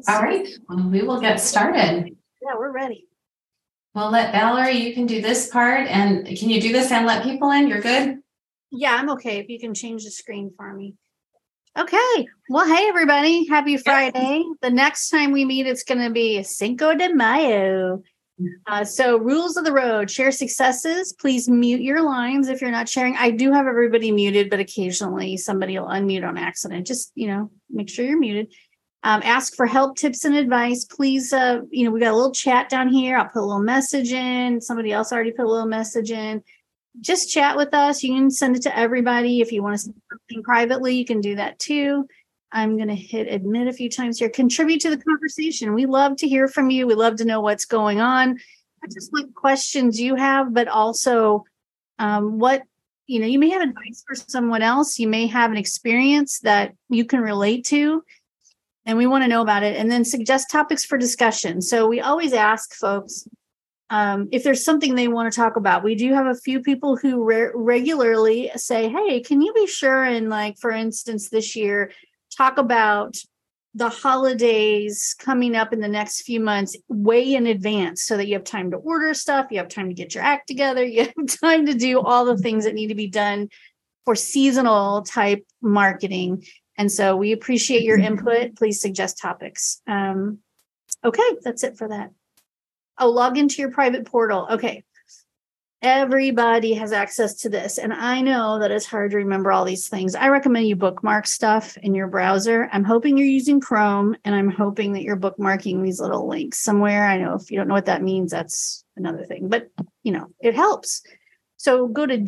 All right, well, we will get started. Yeah, we're ready. We'll let Valerie, you can do this part. And can you do this and let people in? You're good? Yeah, I'm okay. If you can change the screen for me. Okay. Well, hey, everybody. Happy Friday. The next time we meet, it's going to be Cinco de Mayo. So rules of the road, share successes. Please mute your lines if you're not sharing. I do have everybody muted, but occasionally somebody will unmute on accident. Just, make sure you're muted. Ask for help, tips, and advice. Please, we got a little chat down here. I'll put a little message in. Somebody else already put a little message in. Just chat with us. You can send it to everybody. If you want to send something privately, you can do that too. I'm going to hit admit a few times here. Contribute to the conversation. We love to hear from you. We love to know what's going on. Not just what questions you have, but also what, you may have advice for someone else. You may have an experience that you can relate to, and we want to know about it. And then suggest topics for discussion. So we always ask folks if there's something they want to talk about. We do have a few people who regularly say, hey, can you be sure and for instance, this year, talk about the holidays coming up in the next few months way in advance so that you have time to order stuff, you have time to get your act together, you have time to do all the things that need to be done for seasonal type marketing. And so we appreciate your input. Please suggest topics. Okay, that's it for that. Oh, log into your private portal. Okay. Everybody has access to this. And I know that it's hard to remember all these things. I recommend you bookmark stuff in your browser. I'm hoping you're using Chrome, and I'm hoping that you're bookmarking these little links somewhere. I know if you don't know what that means, that's another thing, but it helps. So go to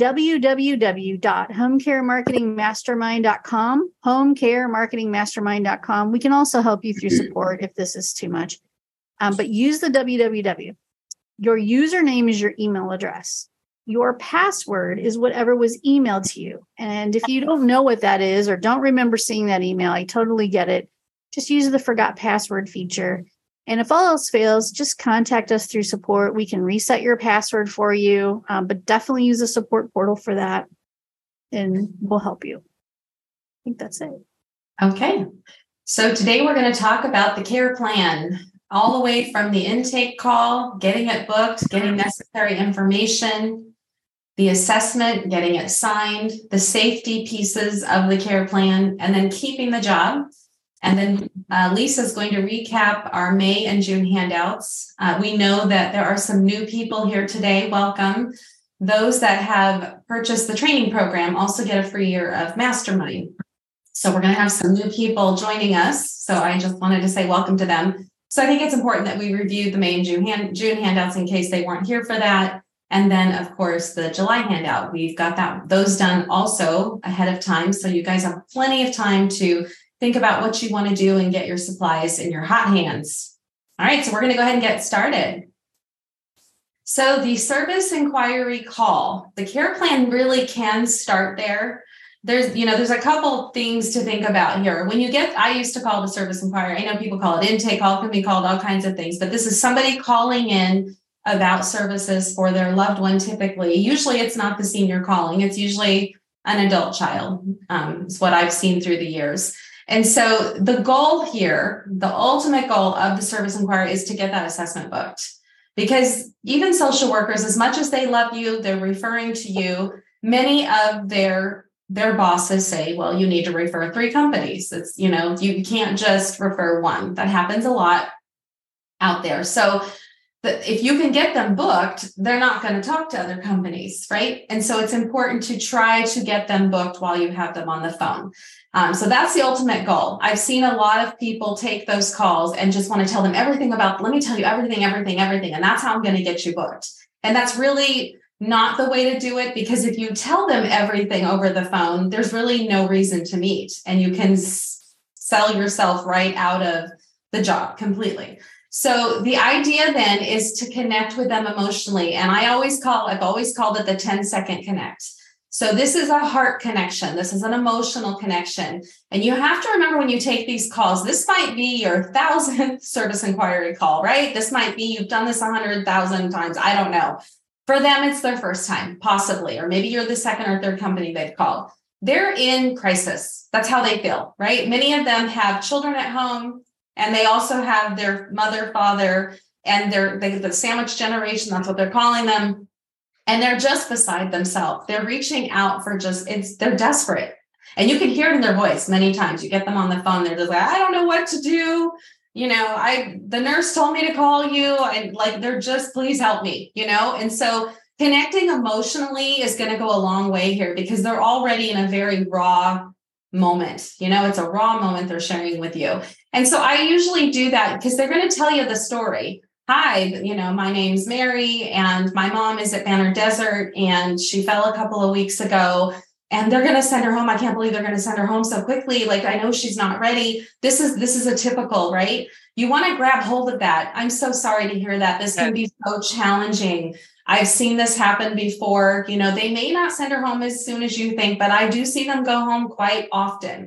www.homecaremarketingmastermind.com, homecaremarketingmastermind.com. We can also help you through support if this is too much. But use the www. Your username is your email address. Your password is whatever was emailed to you. And if you don't know what that is or don't remember seeing that email, I totally get it. Just use the forgot password feature. And if all else fails, just contact us through support. We can reset your password for you, but definitely use the support portal for that, and we'll help you. I think that's it. Okay. So today we're going to talk about the care plan, all the way from the intake call, getting it booked, getting necessary information, the assessment, getting it signed, the safety pieces of the care plan, and then keeping the job. And then Lisa's going to recap our May and June handouts. We know that there are some new people here today. Welcome. Those that have purchased the training program also get a free year of Mastermind. So we're going to have some new people joining us. So I just wanted to say welcome to them. So I think it's important that we review the May and June handouts in case they weren't here for that. And then, of course, the July handout. We've got those done also ahead of time. So you guys have plenty of time to think about what you want to do and get your supplies in your hot hands. All right, so we're going to go ahead and get started. So the service inquiry call, the care plan really can start there. There's a couple things to think about here. I used to call it a service inquiry. I know people call it intake call, can be called all kinds of things, but this is somebody calling in about services for their loved one typically. Usually it's not the senior calling. It's usually an adult child, is what I've seen through the years. And so the goal here, the ultimate goal of the service inquiry is to get that assessment booked. Because even social workers, as much as they love you, they're referring to you, many of their bosses say, well, you need to refer 3 companies. It's, you can't just refer one. That happens a lot out there. So if you can get them booked, they're not going to talk to other companies, right? And so it's important to try to get them booked while you have them on the phone. So that's the ultimate goal. I've seen a lot of people take those calls and just want to tell them everything let me tell you everything. And that's how I'm going to get you booked. And that's really not the way to do it, because if you tell them everything over the phone, there's really no reason to meet, and you can sell yourself right out of the job completely. So the idea then is to connect with them emotionally. And I've always called it the 10-second connect. So this is a heart connection. This is an emotional connection. And you have to remember when you take these calls, this might be your 1,000th service inquiry call, right? This might be, you've done this 100,000 times. I don't know. For them, it's their first time, possibly, or maybe you're the second or third company they've called. They're in crisis. That's how they feel, right? Many of them have children at home. And they also have their mother, father, and the sandwich generation. That's what they're calling them. And they're just beside themselves. They're reaching out for they're desperate. And you can hear it in their voice many times. You get them on the phone. They're just like, I don't know what to do. The nurse told me to call you. And they're just, please help me, And so connecting emotionally is going to go a long way here because they're already in a very raw moment. It's a raw moment they're sharing with you. And so I usually do that because they're going to tell you the story. Hi, my name's Mary and my mom is at Banner Desert and she fell a couple of weeks ago and they're going to send her home. I can't believe they're going to send her home so quickly. I know she's not ready. This is a typical, right? You want to grab hold of that. I'm so sorry to hear that. This can be so challenging. I've seen this happen before. They may not send her home as soon as you think, but I do see them go home quite often.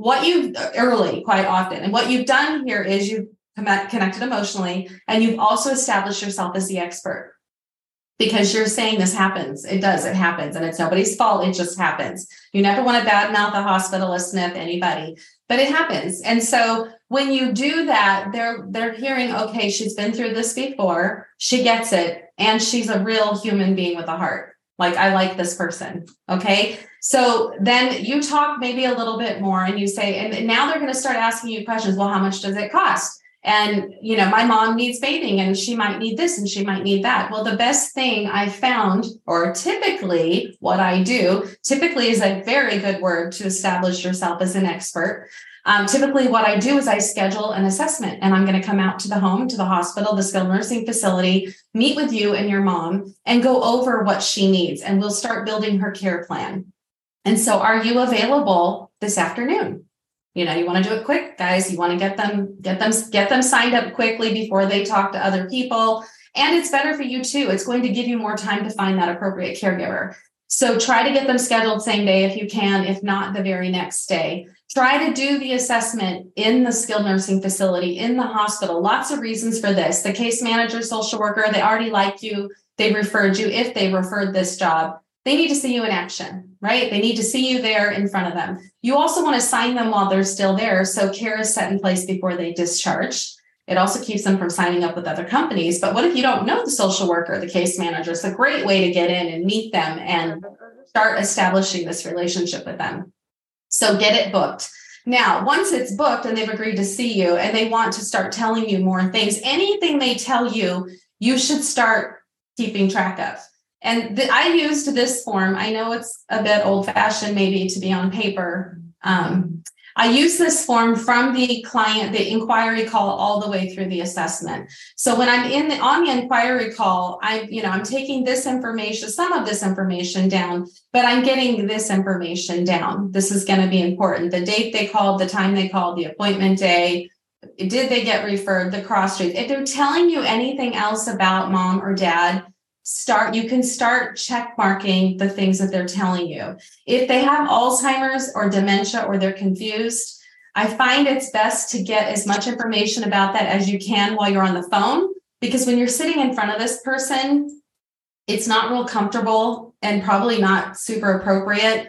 Quite often. And what you've done here is you've connected emotionally, and you've also established yourself as the expert because you're saying this happens. It happens, and it's nobody's fault. It just happens. You never want to badmouth a hospitalist, SNF, anybody, but it happens. And so when you do that, they're hearing, okay, she's been through this before. She gets it. And she's a real human being with a heart. I like this person. Okay. So then you talk maybe a little bit more and you say, and now they're going to start asking you questions. Well, how much does it cost? And, my mom needs bathing and she might need this and she might need that. Well, the best thing I found, or typically what I do, typically is a very good word to establish yourself as an expert. Typically what I do is I schedule an assessment and I'm going to come out to the home, to the hospital, the skilled nursing facility, meet with you and your mom and go over what she needs. And we'll start building her care plan. And so are you available this afternoon? You want to do it quick, guys. You want to get them signed up quickly before they talk to other people. And it's better for you too. It's going to give you more time to find that appropriate caregiver. So try to get them scheduled same day if you can, if not the very next day. Try to do the assessment in the skilled nursing facility, in the hospital. Lots of reasons for this. The case manager, social worker, they already like you. They referred you. If they referred this job, they need to see you in action, right? They need to see you there in front of them. You also want to sign them while they're still there. So care is set in place before they discharge. It also keeps them from signing up with other companies. But what if you don't know the social worker, the case manager? It's a great way to get in and meet them and start establishing this relationship with them. So get it booked. Now, once it's booked and they've agreed to see you and they want to start telling you more things, anything they tell you, you should start keeping track of. And I used this form. I know it's a bit old-fashioned maybe to be on paper. I use this form from the client, the inquiry call, all the way through the assessment. So when I'm on the inquiry call, I'm taking this information, some of this information down, but I'm getting this information down. This is going to be important. The date they called, the time they called, the appointment day, did they get referred, the cross street. If they're telling you anything else about mom or dad, you can start check marking the things that they're telling you. If they have Alzheimer's or dementia or they're confused, I find it's best to get as much information about that as you can while you're on the phone, because when you're sitting in front of this person, it's not real comfortable and probably not super appropriate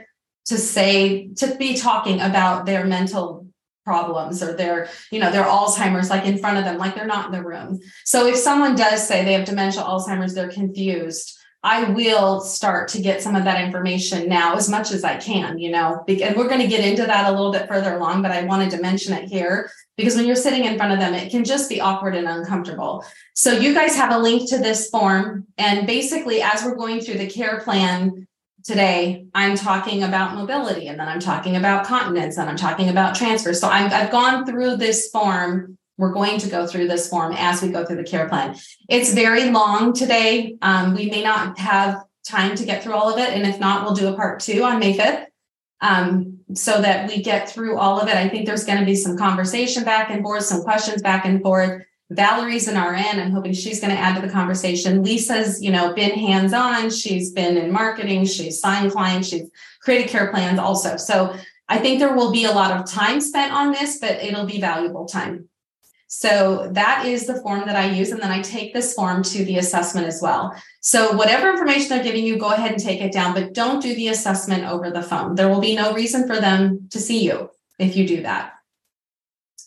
to be talking about their mental problems or their Alzheimer's, in front of them, they're not in the room. So if someone does say they have dementia, Alzheimer's, they're confused, I will start to get some of that information now as much as I can, and we're going to get into that a little bit further along, but I wanted to mention it here because when you're sitting in front of them, it can just be awkward and uncomfortable. So you guys have a link to this form. And basically, as we're going through the care plan today, I'm talking about mobility, and then I'm talking about continence, and I'm talking about transfer. So I've gone through this form. We're going to go through this form as we go through the care plan. It's very long today. We may not have time to get through all of it. And if not, we'll do a part 2 on May 5th so that we get through all of it. I think there's going to be some conversation back and forth, some questions back and forth. Valerie's an RN. I'm hoping she's going to add to the conversation. Lisa's, been hands-on. She's been in marketing. She's signed clients. She's created care plans also. So I think there will be a lot of time spent on this, but it'll be valuable time. So that is the form that I use. And then I take this form to the assessment as well. So whatever information they're giving you, go ahead and take it down, but don't do the assessment over the phone. There will be no reason for them to see you if you do that.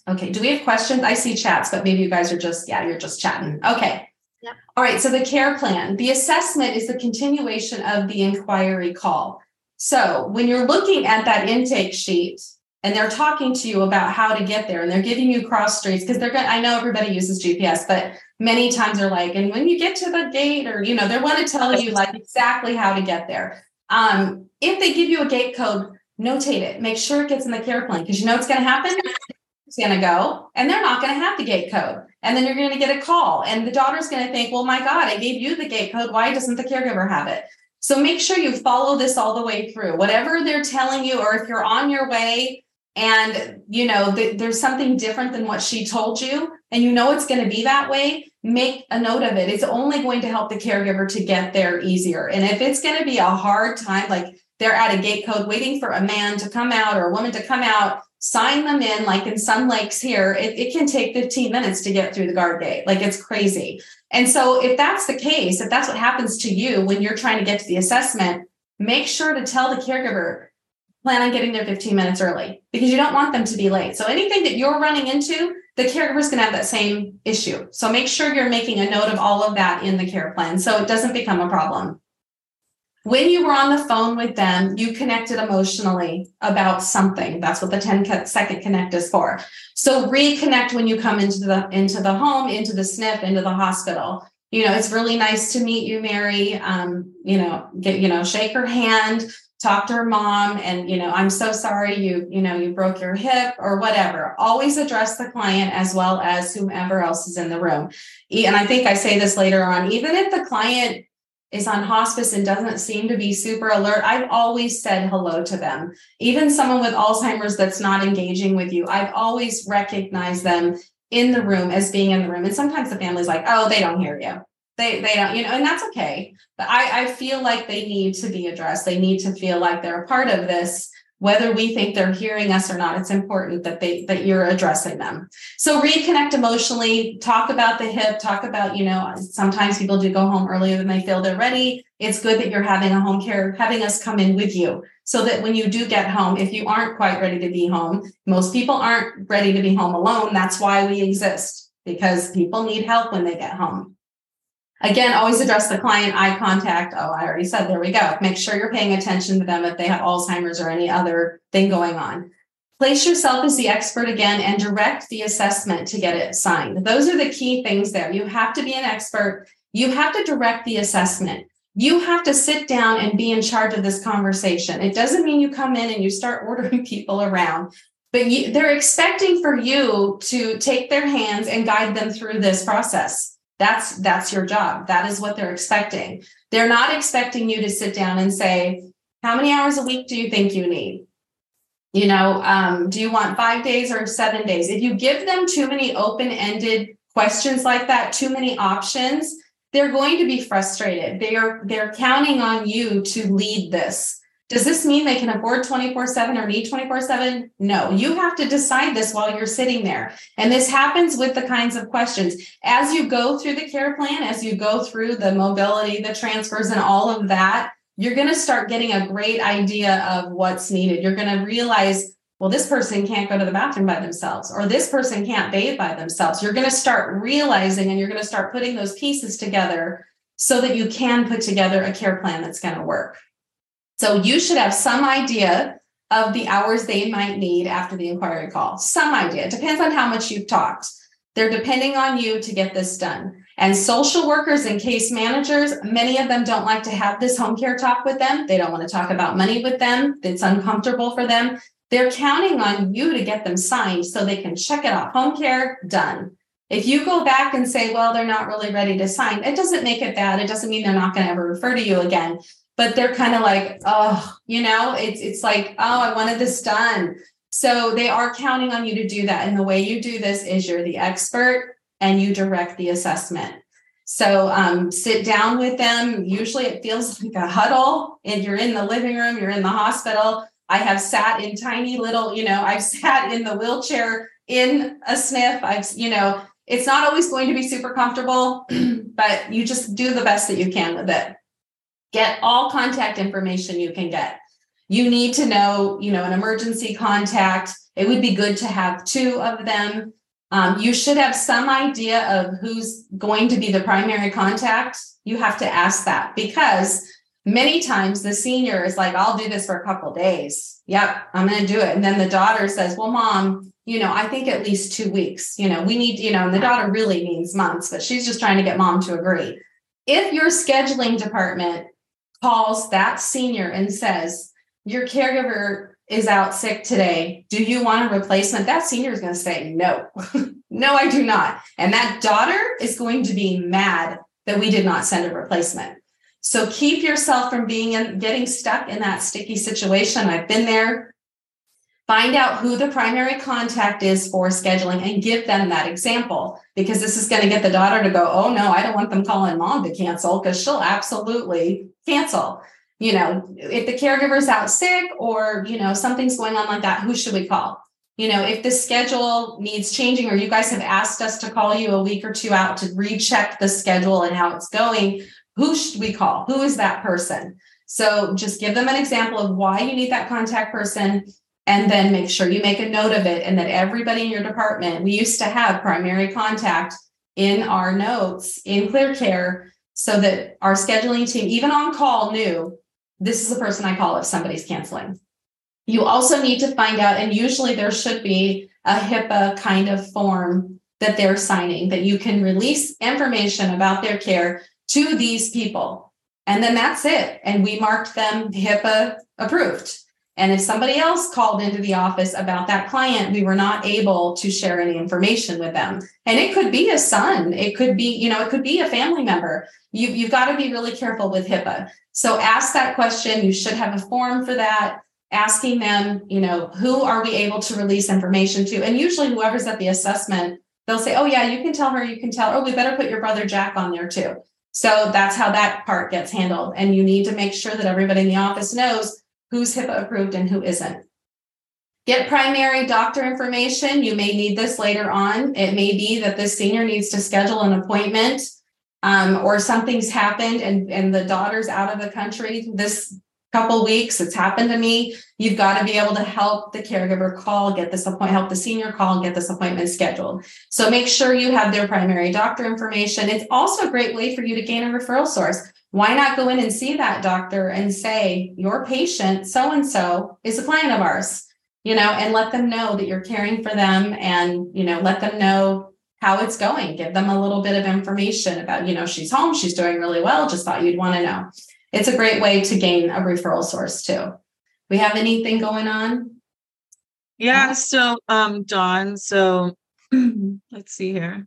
Okay. Do we have questions? I see chats, but maybe you guys are you're just chatting. Okay. Yep. All right. So the care plan, the assessment is the continuation of the inquiry call. So when you're looking at that intake sheet and they're talking to you about how to get there and they're giving you cross streets, because I know everybody uses GPS, but many times they're like, and when you get to the gate or, they want to tell you like exactly how to get there. If they give you a gate code, notate it, make sure it gets in the care plan, because it's going to happen. It's going to go and they're not going to have the gate code. And then you're going to get a call and the daughter's going to think, well, my God, I gave you the gate code. Why doesn't the caregiver have it? So make sure you follow this all the way through, whatever they're telling you, or if you're on your way and, there's something different than what she told you, and it's going to be that way, make a note of it. It's only going to help the caregiver to get there easier. And if it's going to be a hard time, like they're at a gate code waiting for a man to come out or a woman to come out, sign them in, like in Sun Lakes here, it can take 15 minutes to get through the guard gate. Like it's crazy. And so if that's the case, if that's what happens to you when you're trying to get to the assessment, make sure to tell the caregiver, plan on getting there 15 minutes early, because you don't want them to be late. So anything that you're running into, the caregiver is going to have that same issue. So make sure you're making a note of all of that in the care plan so it doesn't become a problem. When you were on the phone with them, you connected emotionally about something. That's what the 10-second connect is for. So reconnect when you come into the home, into the SNF, into the hospital. It's really nice to meet you, Mary. Shake her hand, talk to her mom, and I'm so sorry you broke your hip or whatever. Always address the client as well as whomever else is in the room. And I think I say this later on, even if the client is on hospice and doesn't seem to be super alert, I've always said hello to them. Even someone with Alzheimer's that's not engaging with you, I've always recognized them in the room as being in the room. And sometimes the family's like, oh, they don't hear you. They don't, and that's okay. But I feel like they need to be addressed. They need to feel like they're a part of this. Whether we think they're hearing us or not, it's important that you're addressing them. So reconnect emotionally, talk about the hip, talk about, sometimes people do go home earlier than they feel they're ready. It's good that you're having a home care, having us come in with you so that when you do get home, if you aren't quite ready to be home, most people aren't ready to be home alone. That's why we exist, because people need help when they get home. Again, always address the client, eye contact. Oh, I already said, there we go. Make sure you're paying attention to them if they have Alzheimer's or any other thing going on. Place yourself as the expert again and direct the assessment to get it signed. Those are the key things there. You have to be an expert. You have to direct the assessment. You have to sit down and be in charge of this conversation. It doesn't mean you come in and you start ordering people around, but they're expecting for you to take their hands and guide them through this process. That's your job. That is what they're expecting. They're not expecting you to sit down and say, how many hours a week do you think you need? Do you want 5 days or 7 days? If you give them too many open-ended questions like that, too many options, they're going to be frustrated. They're counting on you to lead this. Does this mean they can afford 24/7 or need 24/7? No, you have to decide this while you're sitting there. And this happens with the kinds of questions. As you go through the care plan, as you go through the mobility, the transfers, and all of that, you're going to start getting a great idea of what's needed. You're going to realize, well, this person can't go to the bathroom by themselves, or this person can't bathe by themselves. You're going to start realizing, and you're going to start putting those pieces together so that you can put together a care plan that's going to work. So you should have some idea of the hours they might need after the inquiry call. Some idea. It depends on how much you've talked. They're depending on you to get this done. And social workers and case managers, many of them don't like to have this home care talk with them. They don't want to talk about money with them. It's uncomfortable for them. They're counting on you to get them signed so they can check it off. Home care, done. If you go back and say, well, they're not really ready to sign, it doesn't make it bad. It doesn't mean they're not going to ever refer to you again. But they're kind of like, oh, it's like, oh, I wanted this done. So they are counting on you to do that. And the way you do this is you're the expert and you direct the assessment. So sit down with them. Usually it feels like a huddle, and you're in the living room, you're in the hospital. I have sat in tiny little, I've sat in the wheelchair in a SNF. It's not always going to be super comfortable, but you just do the best that you can with it. Get all contact information you can get. You need to know, an emergency contact. It would be good to have 2 of them. You should have some idea of who's going to be the primary contact. You have to ask that, because many times the senior is like, I'll do this for a couple of days. Yep, I'm going to do it. And then the daughter says, well, mom, I think at least 2 weeks, we need, and the daughter really means months, but she's just trying to get mom to agree. If your scheduling department calls that senior and says, your caregiver is out sick today, do you want a replacement? That senior is going to say, no, no, I do not. And that daughter is going to be mad that we did not send a replacement. So keep yourself from getting stuck in that sticky situation. I've been there. Find out who the primary contact is for scheduling and give them that example, because this is going to get the daughter to go, oh no, I don't want them calling mom to cancel, because she'll absolutely cancel. If the caregiver's out sick or, something's going on like that, who should we call? If the schedule needs changing, or you guys have asked us to call you a week or 2 out to recheck the schedule and how it's going, who should we call? Who is that person? So just give them an example of why you need that contact person, and then make sure you make a note of it, and that everybody in your department, we used to have primary contact in our notes in ClearCare, so that our scheduling team, even on call, knew this is the person I call if somebody's canceling. You also need to find out, and usually there should be a HIPAA kind of form that they're signing, that you can release information about their care to these people. And then that's it. And we marked them HIPAA approved. And if somebody else called into the office about that client, we were not able to share any information with them. And it could be a son. It could be, it could be a family member. You've got to be really careful with HIPAA. So ask that question. You should have a form for that, asking them, who are we able to release information to? And usually whoever's at the assessment, they'll say, oh yeah, you can tell her, oh, we better put your brother Jack on there too. So that's how that part gets handled. And you need to make sure that everybody in the office knows who's HIPAA approved and who isn't. Get primary doctor information. You may need this later on. It may be that this senior needs to schedule an appointment, or something's happened and the daughter's out of the country this couple weeks. It's happened to me. You've got to be able to help the caregiver call, help the senior call and get this appointment scheduled. So make sure you have their primary doctor information. It's also a great way for you to gain a referral source. Why not go in and see that doctor and say, your patient so-and-so is a client of ours, and let them know that you're caring for them, and, let them know how it's going. Give them a little bit of information about, she's home, she's doing really well. Just thought you'd want to know. It's a great way to gain a referral source too. We have anything going on? Yeah. So, Dawn, let's see here.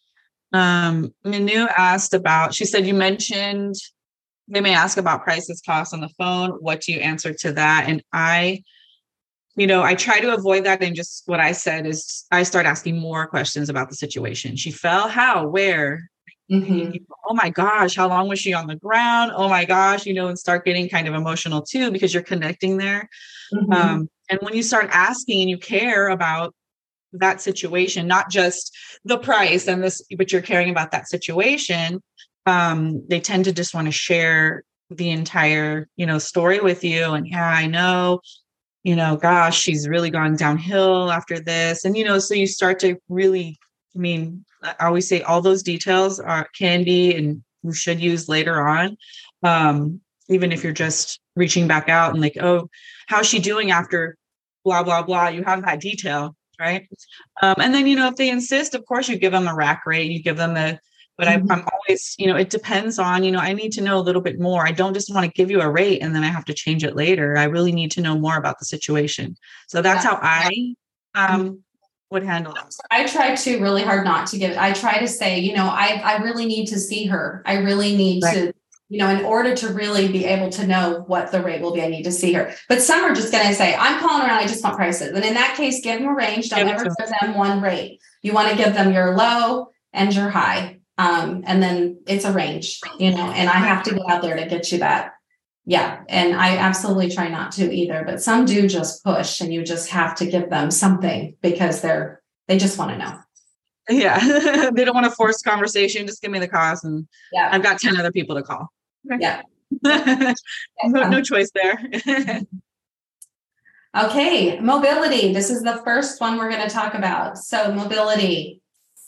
Manu asked about, she said, you mentioned they may ask about prices, costs on the phone. What do you answer to that? And I try to avoid that. And just what I said is I start asking more questions about the situation. She fell, how, where? Mm-hmm. Oh my gosh, how long was she on the ground? Oh my gosh, and start getting kind of emotional too, because you're connecting there. Mm-hmm. And when you start asking and you care about that situation, not just the price and this, but you're caring about that situation, they tend to just want to share the entire, story with you. And yeah, I know, gosh, she's really gone downhill after this. And, so you start to really, I always say all those details can be, and you should use later on. Even if you're just reaching back out and like, oh, how's she doing after blah, blah, blah, you have that detail. Right. And then, if they insist, of course you give them a rack rate, you give them but I'm always, it depends on, I need to know a little bit more. I don't just want to give you a rate and then I have to change it later. I really need to know more about the situation. So that's how I would handle it. I try to really hard not to I try to say, I really need to see her. I really need to, in order to really be able to know what the rate will be, I need to see her. But some are just going to say, I'm calling around, I just want prices. And in that case, give them a range. Don't ever give them one rate. You want to give them your low and your high. And then it's a range, and I have to get out there to get you that. Yeah. And I absolutely try not to either, but some do just push, and you just have to give them something because they just want to know. Yeah. They don't want to force conversation. Just give me the cost. And I've got 10 other people to call. Yeah. No choice there. Okay, mobility. This is the first one we're going to talk about. So mobility.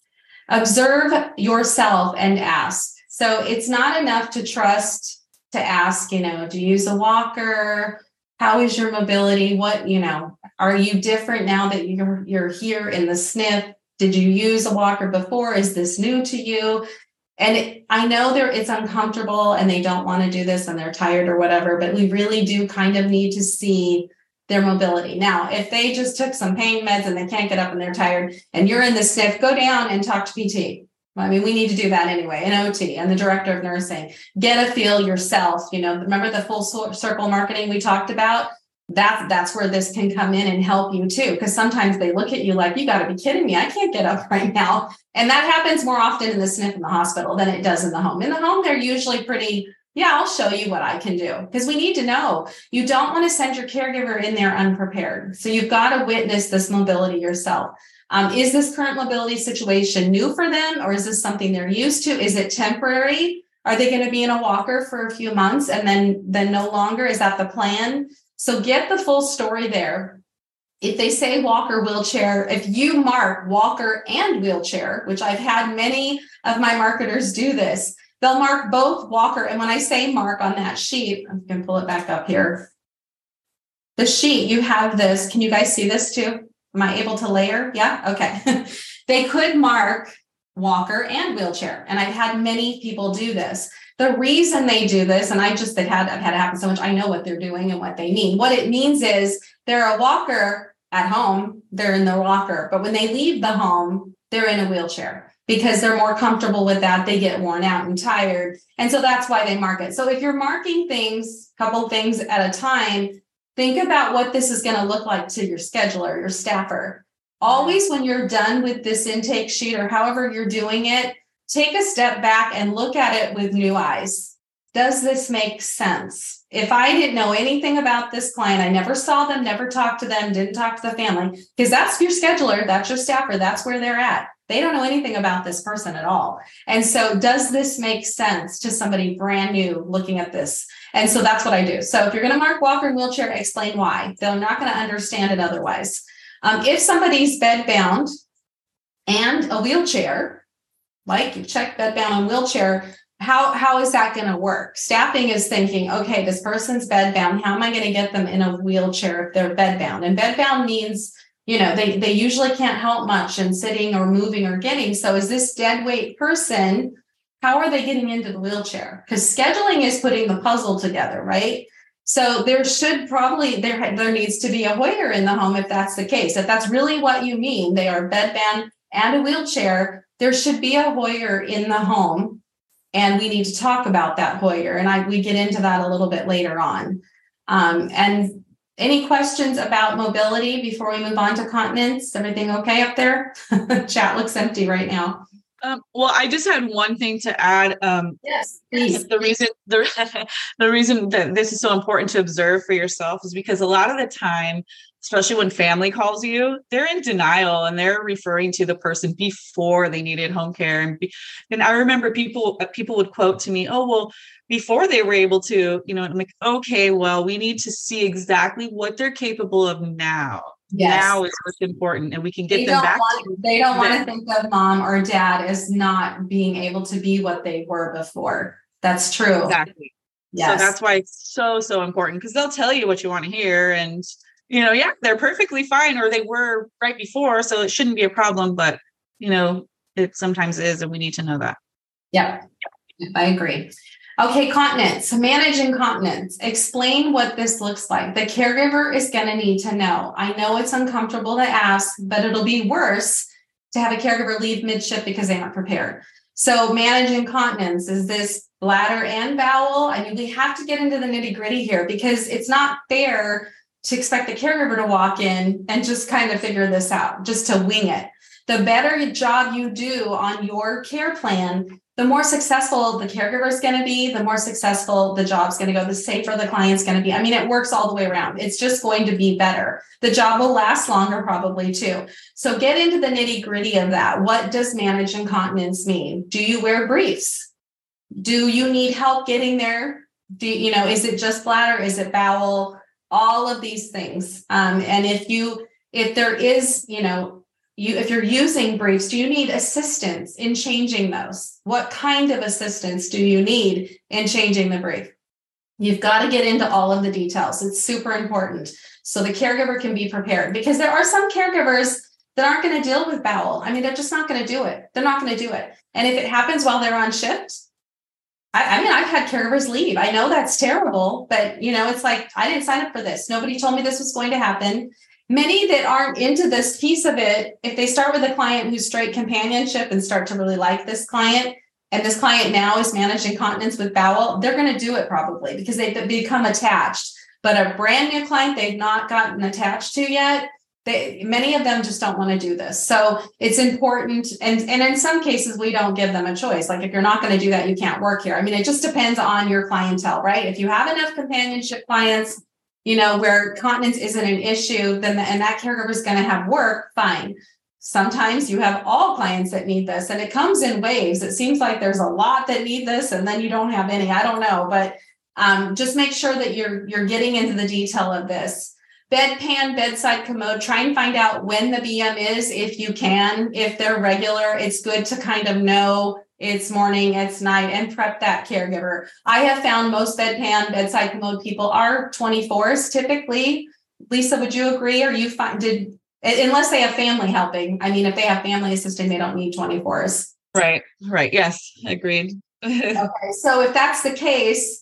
Observe yourself and ask. So it's not enough to trust to ask, do you use a walker? How is your mobility? What, are you different now that you're here in the SNF? Did you use a walker before? Is this new to you? And I know it's uncomfortable and they don't want to do this and they're tired or whatever, but we really do kind of need to see their mobility. Now, if they just took some pain meds and they can't get up and they're tired and you're in the SNF, go down and talk to PT. I mean, we need to do that anyway, and OT and the director of nursing. Get a feel yourself. Remember the full circle marketing we talked about? That's where this can come in and help you too. Because sometimes they look at you like, you got to be kidding me. I can't get up right now. And that happens more often in the SNF in the hospital than it does in the home. In the home, they're usually pretty, I'll show you what I can do. Because we need to know. You don't want to send your caregiver in there unprepared. So you've got to witness this mobility yourself. Is this current mobility situation new for them, or is this something they're used to? Is it temporary? Are they going to be in a walker for a few months and then no longer? Is that the plan? So get the full story there. If they say walker, wheelchair, if you mark walker and wheelchair, which I've had many of my marketers do this, they'll mark both walker. And when I say mark on that sheet, I'm going to pull it back up here. The sheet, you have this. Can you guys see this too? Am I able to layer? Yeah. Okay. They could mark walker and wheelchair. And I've had many people do this. The reason they do this, and I've had it happen so much, I know what they're doing and what they mean. What it means is they're a walker at home, they're in the walker, but when they leave the home, they're in a wheelchair because they're more comfortable with that. They get worn out and tired. And so that's why they mark it. So if you're marking things, a couple things at a time, think about what this is going to look like to your scheduler, your staffer. Always when you're done with this intake sheet or however you're doing it, take a step back and look at it with new eyes. Does this make sense? If I didn't know anything about this client, I never saw them, never talked to them, didn't talk to the family, because that's your scheduler, that's your staffer, that's where they're at. They don't know anything about this person at all. And so does this make sense to somebody brand new looking at this? And so that's what I do. So if you're going to mark walker and wheelchair, explain why. They're not going to understand it otherwise. If somebody's bedbound and a wheelchair, like you check bedbound and wheelchair, how is that going to work? Staffing is thinking, okay, this person's bedbound. How am I going to get them in a wheelchair if they're bedbound? And bedbound means, they usually can't help much in sitting or moving or getting. So is this dead weight person, how are they getting into the wheelchair? Because scheduling is putting the puzzle together, right? So there needs to be a Hoyer in the home if that's the case. If that's really what you mean, they are bedbound and a wheelchair, there should be a Hoyer in the home, and we need to talk about that Hoyer. And we get into that a little bit later on. And any questions about mobility before we move on to continence? Everything okay up there? Chat looks empty right now. Well, I just had one thing to add. Yes, please. The reason that this is so important to observe for yourself is because a lot of the time, especially when family calls you, they're in denial and they're referring to the person before they needed home care. And I remember people would quote to me, "Oh, well, before they were able to, I'm like, okay, well, we need to see exactly what they're capable of now." Yes. Now is what's important, and we can get them back. They don't want to think of mom or dad as not being able to be what they were before. That's true. Exactly. Yes. So that's why it's so important, because they'll tell you what you want to hear, and they're perfectly fine, or they were right before, so it shouldn't be a problem. But it sometimes is, and we need to know that. Yep. I agree. Okay, continence, manage incontinence. Explain what this looks like. The caregiver is going to need to know. I know it's uncomfortable to ask, but it'll be worse to have a caregiver leave mid-shift because they aren't prepared. So manage incontinence. Is this bladder and bowel? I mean, we have to get into the nitty-gritty here because it's not fair to expect the caregiver to walk in and just kind of figure this out, just to wing it. The better job you do on your care plan, the more successful the caregiver is going to be, the more successful the job's going to go, the safer the client's going to be. I mean, it works all the way around. It's just going to be better. The job will last longer probably too. So get into the nitty gritty of that. What does manage incontinence mean? Do you wear briefs? Do you need help getting there? Is it just bladder? Is it bowel? all of these things. And if there is, if you're using briefs, do you need assistance in changing those? What kind of assistance do you need in changing the brief? You've got to get into all of the details. It's super important. So the caregiver can be prepared, because there are some caregivers that aren't going to deal with bowel. I mean, they're just not going to do it. They're not going to do it. And if it happens while they're on shift, I mean, I've had caregivers leave. I know that's terrible, but it's like, I didn't sign up for this. Nobody told me this was going to happen. Many that aren't into this piece of it, if they start with a client who's straight companionship and start to really like this client, and this client now is managing continence with bowel, they're going to do it probably because they've become attached. But a brand new client they've not gotten attached to yet, many of them just don't want to do this. So it's important. And in some cases, we don't give them a choice. Like, if you're not going to do that, you can't work here. I mean, it just depends on your clientele, right? If you have enough companionship clients, where continence isn't an issue, then and that caregiver is going to have work, fine. Sometimes you have all clients that need this, and it comes in waves. It seems like there's a lot that need this, and then you don't have any. I don't know, but just make sure that you're getting into the detail of this. Bedpan, bedside commode, try and find out when the BM is, if you can. If they're regular, it's good to kind of know it's morning, it's night, and prep that caregiver. I have found most bedpan, bedside commode people are 24s typically. Lisa, would you agree? Or you find, unless they have family helping. I mean, if they have family assisting, they don't need 24s. Right. Yes, agreed. Okay, so if that's the case,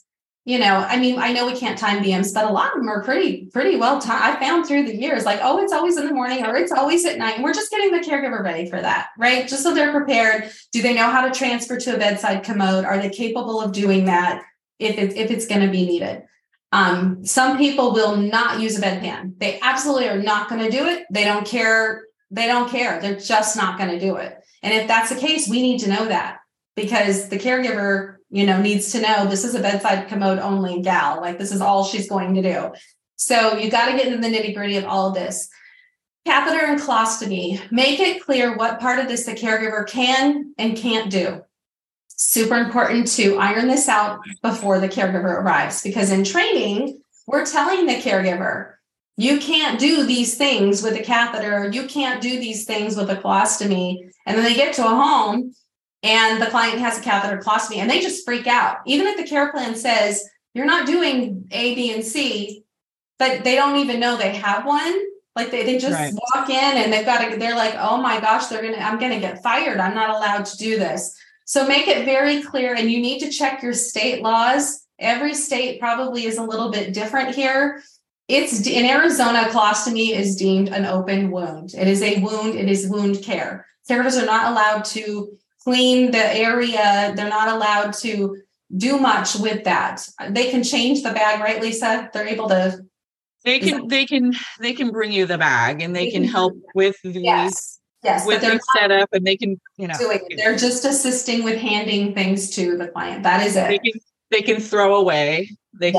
I know we can't time BMs, but a lot of them are pretty well timed. I found through the years, like, oh, it's always in the morning or it's always at night. And we're just getting the caregiver ready for that, right? Just so they're prepared. Do they know how to transfer to a bedside commode? Are they capable of doing that if it's going to be needed? Some people will not use a bedpan. They absolutely are not going to do it. They don't care. They're just not going to do it. And if that's the case, we need to know that, because the caregiver needs to know this is a bedside commode only gal. Like, this is all she's going to do. So you got to get into the nitty gritty of all of this. Catheter and colostomy. Make it clear what part of this the caregiver can and can't do. Super important to iron this out before the caregiver arrives, because in training, we're telling the caregiver, you can't do these things with a catheter. You can't do these things with a colostomy. And then they get to a home and the client has a catheter colostomy and they just freak out. Even if the care plan says you're not doing A, B, and C, but they don't even know they have one. Like they just walk in and they're like, oh my gosh, I'm going to get fired. I'm not allowed to do this. So make it very clear, and you need to check your state laws. Every state probably is a little bit different here. In Arizona, colostomy is deemed an open wound. It is a wound. It is wound care. Caregivers are not allowed to clean the area. They're not allowed to do much with that. They can change the bag, right, Lisa? They're able to. They can bring you the bag, and they can help with the with the setup, and they can doing it. They're just assisting with handing things to the client. That is it. They can throw away. They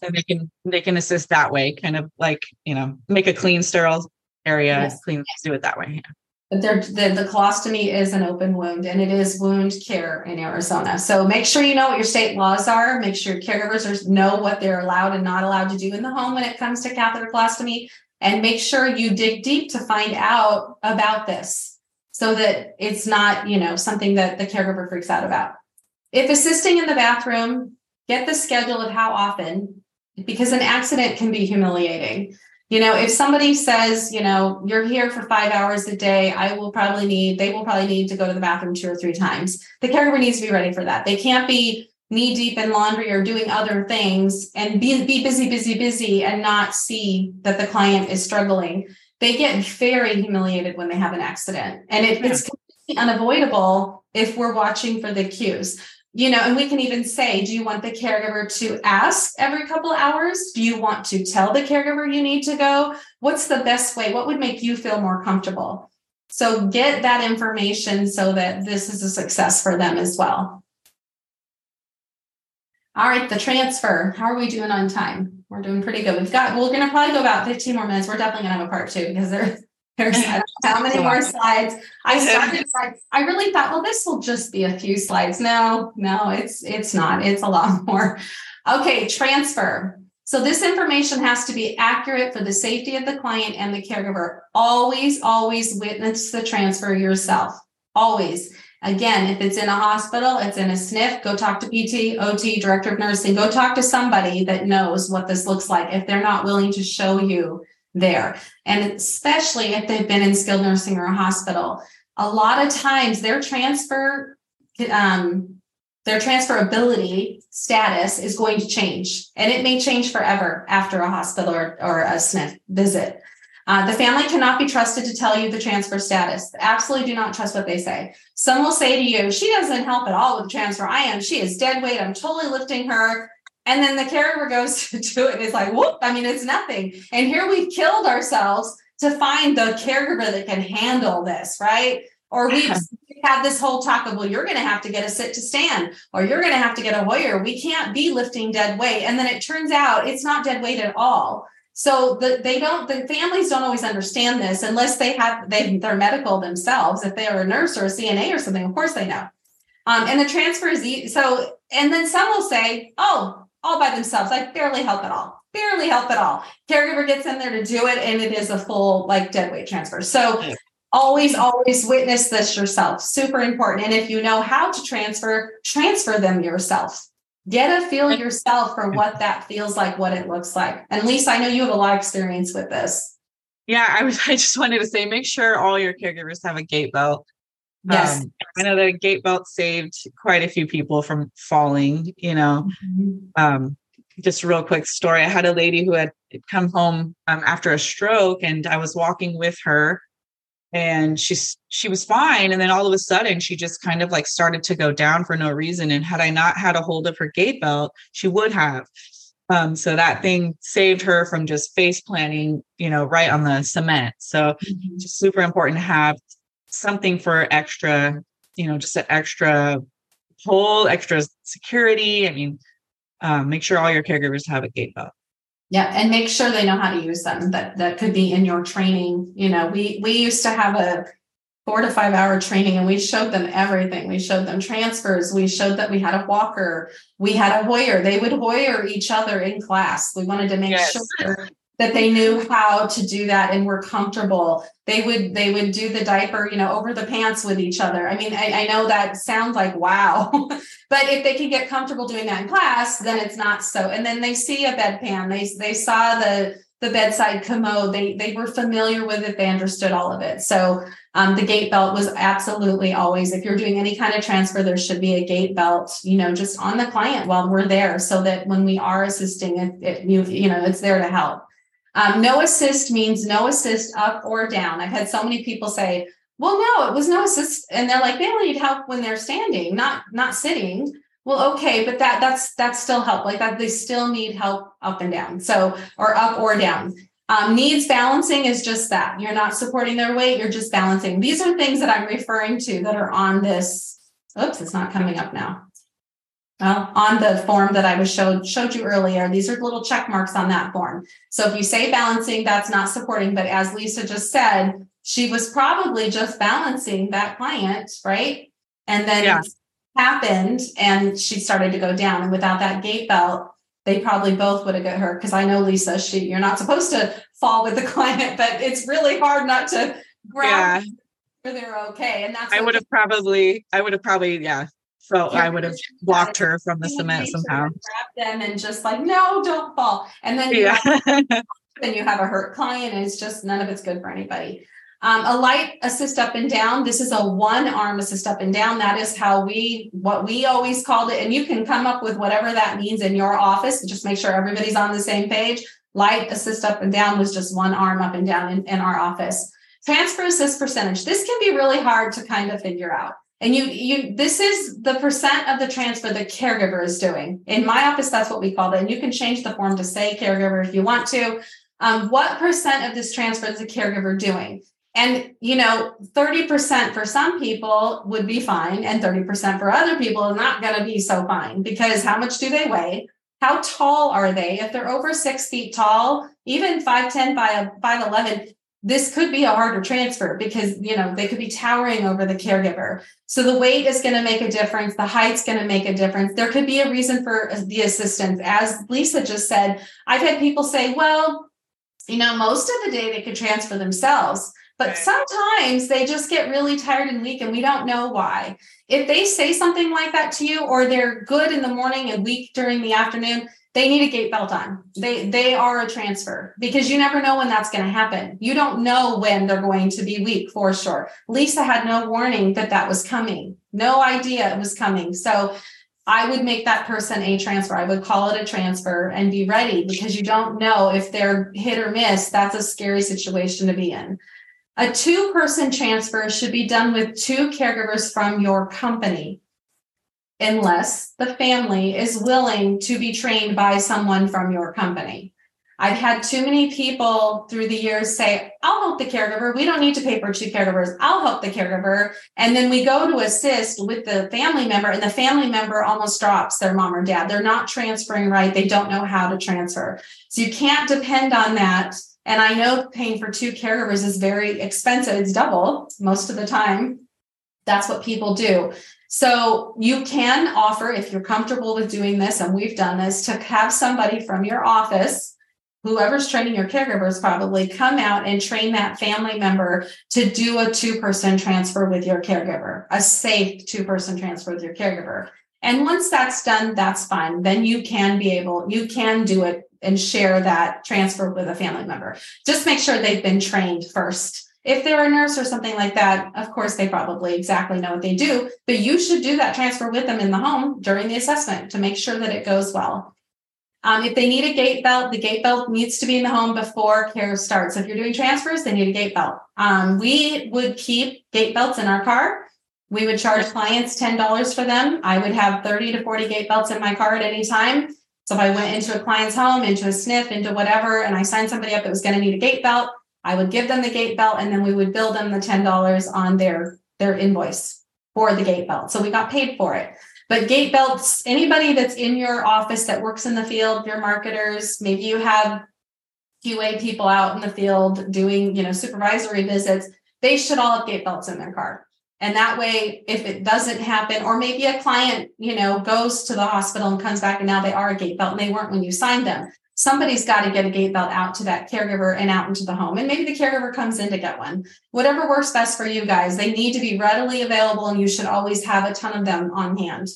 can assist that way, kind of like make a clean, sterile area, do it that way. Yeah. But the colostomy is an open wound, and it is wound care in Arizona. So make sure you know what your state laws are. Make sure caregivers know what they're allowed and not allowed to do in the home when it comes to catheter colostomy. And make sure you dig deep to find out about this so that it's not, something that the caregiver freaks out about. If assisting in the bathroom, get the schedule of how often, because an accident can be humiliating. If somebody says, you're here for 5 hours a day, they will probably need to go to the bathroom 2 or 3 times. The caregiver needs to be ready for that. They can't be knee deep in laundry or doing other things and be busy and not see that the client is struggling. They get very humiliated when they have an accident, and it's completely unavoidable if we're watching for the cues. And we can even say, do you want the caregiver to ask every couple of hours? Do you want to tell the caregiver you need to go? What's the best way? What would make you feel more comfortable? So get that information so that this is a success for them as well. All right, the transfer. How are we doing on time? We're doing pretty good. We're going to probably go about 15 more minutes. We're definitely going to have a part 2 because there's I don't know how many more slides. I really thought, well, this will just be a few slides. No, it's not. It's a lot more. Okay, transfer. So this information has to be accurate for the safety of the client and the caregiver. Always, always witness the transfer yourself. Always. Again, if it's in a hospital, it's in a SNF, go talk to PT, OT, director of nursing, go talk to somebody that knows what this looks like if they're not willing to show you there. And especially if they've been in skilled nursing or a hospital, a lot of times their transferability status is going to change, and it may change forever after a hospital or a SNF visit. The family cannot be trusted to tell you the transfer status. Absolutely do not trust what they say. Some will say to you, she doesn't help at all with the transfer. She is dead weight. I'm totally lifting her. And then the caregiver goes to do it and it's like, whoop, it's nothing. And here we've killed ourselves to find the caregiver that can handle this, right? Or we've had this whole talk of, well, you're going to have to get a sit to stand, or you're going to have to get a Hoyer. We can't be lifting dead weight. And then it turns out it's not dead weight at all. So the families don't always understand this unless they're medical themselves. If they are a nurse or a CNA or something, of course they know. And the transfer is so, and then some will say, oh, all by themselves, I barely help at all. Caregiver gets in there to do it, and it is a full dead weight transfer. So always witness this yourself. Super important. And if you know how to transfer them yourself. Get a feel yourself for what that feels like, what it looks like. And Lisa, I know you have a lot of experience with this. Yeah, I just wanted to say, make sure all your caregivers have a gait belt. Yes. I know that a gait belt saved quite a few people from falling, Just a real quick story. I had a lady who had come home after a stroke, and I was walking with her. And she was fine. And then all of a sudden she just kind of started to go down for no reason. And had I not had a hold of her gait belt, she would have. So that thing saved her from just face planting, right on the cement. So just super important to have something for extra, just an extra hold, extra security. Make sure all your caregivers have a gait belt. Yeah. And make sure they know how to use them. That could be in your training. We used to have a 4 to 5 hour training, and we showed them everything. We showed them transfers. We showed that we had a walker. We had a Hoyer. They would Hoyer each other in class. We wanted to make sure that they knew how to do that and were comfortable. They would do the diaper, over the pants with each other. I know that sounds like, wow, but if they can get comfortable doing that in class, then it's not so. And then they see a bedpan, they saw the bedside commode, they were familiar with it. They understood all of it. So the gait belt was absolutely always, if you're doing any kind of transfer, there should be a gait belt, just on the client while we're there, so that when we are assisting, it's there to help. No assist means no assist up or down. I've had so many people say, well, no, it was no assist. And they're like, they only need help when they're standing, not sitting. Well, okay, but that's still help. That they still need help up and down. So, or up or down. Needs balancing is just that. You're not supporting their weight. You're just balancing. These are things that I'm referring to that are on this. Oops, it's not coming up now. Well, on the form that I showed you earlier, these are little check marks on that form. So if you say balancing, that's not supporting. But as Lisa just said, she was probably just balancing that client, right? And then it happened and she started to go down. And without that gait belt, they probably both would have got hurt. Because I know, Lisa, you're not supposed to fall with the client, but it's really hard not to grab them where they're okay. And that's I would have probably, So I would have blocked her from the cement somehow. Grab them and just no, don't fall. And then then you have a hurt client, and it's just none of it's good for anybody. A light assist up and down. This is a one arm assist up and down. That is what we always called it. And you can come up with whatever that means in your office. Just make sure everybody's on the same page. Light assist up and down was just one arm up and down in our office. Transfer assist percentage. This can be really hard to kind of figure out. And this is the percent of the transfer the caregiver is doing. In my office, that's what we called it. And you can change the form to say caregiver if you want to. What percent of this transfer is the caregiver doing? And, 30% for some people would be fine. And 30% for other people is not going to be so fine, because how much do they weigh? How tall are they? If they're over 6 feet tall, even 5'10" by 5'11", this could be a harder transfer because, they could be towering over the caregiver. So the weight is going to make a difference. The height's going to make a difference. There could be a reason for the assistance. As Lisa just said, I've had people say, well, most of the day they could transfer themselves, but sometimes they just get really tired and weak and we don't know why. If they say something like that to you, or they're good in the morning and weak during the afternoon, they need a gait belt on. They are a transfer, because you never know when that's going to happen. You don't know when they're going to be weak, for sure. Lisa had no warning that was coming. No idea it was coming. So I would make that person a transfer. I would call it a transfer and be ready, because you don't know if they're hit or miss. That's a scary situation to be in. A 2-person transfer should be done with 2 caregivers from your company, unless the family is willing to be trained by someone from your company. I've had too many people through the years say, I'll help the caregiver. We don't need to pay for 2 caregivers. I'll help the caregiver. And then we go to assist with the family member, and the family member almost drops their mom or dad. They're not transferring right. They don't know how to transfer. So you can't depend on that. And I know paying for 2 caregivers is very expensive. It's double most of the time. That's what people do. So you can offer, if you're comfortable with doing this, and we've done this, to have somebody from your office, whoever's training your caregivers, probably come out and train that family member to do a 2-person transfer with your caregiver, a safe 2-person transfer with your caregiver. And once that's done, that's fine. Then you can do it and share that transfer with a family member. Just make sure they've been trained first. If they're a nurse or something like that, of course, they probably exactly know what they do, but you should do that transfer with them in the home during the assessment to make sure that it goes well. If they need a gait belt, the gait belt needs to be in the home before care starts. If you're doing transfers, they need a gait belt. We would keep gait belts in our car. We would charge clients $10 for them. I would have 30 to 40 gait belts in my car at any time. So if I went into a client's home, into a SNF, into whatever, and I signed somebody up that was going to need a gait belt, I would give them the gait belt, and then we would bill them the $10 on their invoice for the gait belt. So we got paid for it. But gait belts, anybody that's in your office that works in the field, your marketers, maybe you have QA people out in the field doing, supervisory visits, they should all have gait belts in their car. And that way, if it doesn't happen, or maybe a client, goes to the hospital and comes back and now they are a gait belt and they weren't when you signed them, somebody's got to get a gait belt out to that caregiver and out into the home. And maybe the caregiver comes in to get one. Whatever works best for you guys. They need to be readily available, and you should always have a ton of them on hand.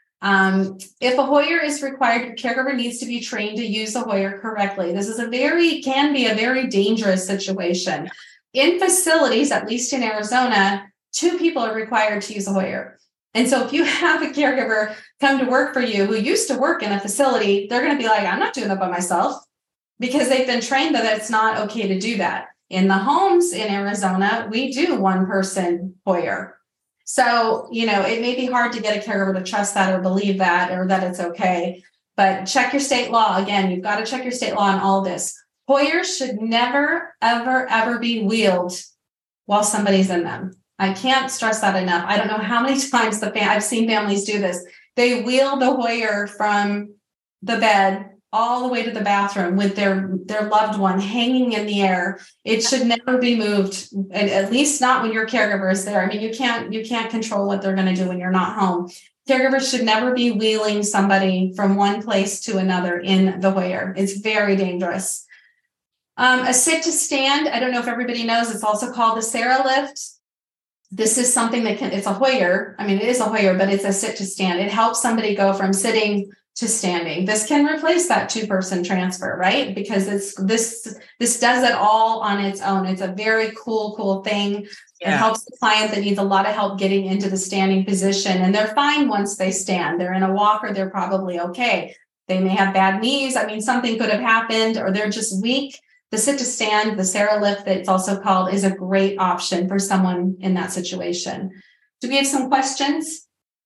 If a Hoyer is required, your caregiver needs to be trained to use a Hoyer correctly. This is can be a very dangerous situation. In facilities, at least in Arizona, 2 people are required to use a Hoyer. And so if you have a caregiver come to work for you who used to work in a facility, they're going to be like, I'm not doing that by myself, because they've been trained that it's not okay to do that. In the homes in Arizona, we do 1-person Hoyer. So, it may be hard to get a caregiver to trust that or believe that, or that it's okay, but check your state law. Again, you've got to check your state law on all this. Hoyers should never, ever, ever be wheeled while somebody's in them. I can't stress that enough. I don't know how many times I've seen families do this. They wheel the Hoyer from the bed all the way to the bathroom with their loved one hanging in the air. It should never be moved, and at least not when your caregiver is there. I mean, you can't control what they're going to do when you're not home. Caregivers should never be wheeling somebody from one place to another in the Hoyer. It's very dangerous. A sit to stand. I don't know if everybody knows, it's also called the Sarah lift. This is something it's a Hoyer. I mean, it is a Hoyer, but it's a sit to stand. It helps somebody go from sitting to standing. This can replace that 2-person transfer, right? Because this does it all on its own. It's a very cool thing. Yeah. It helps the client that needs a lot of help getting into the standing position, and they're fine once they stand. They're in a walker, they're probably okay. They may have bad knees. I mean, something could have happened, or they're just weak. The sit to stand, the Sarah lift, that it's also called, is a great option for someone in that situation. Do we have some questions?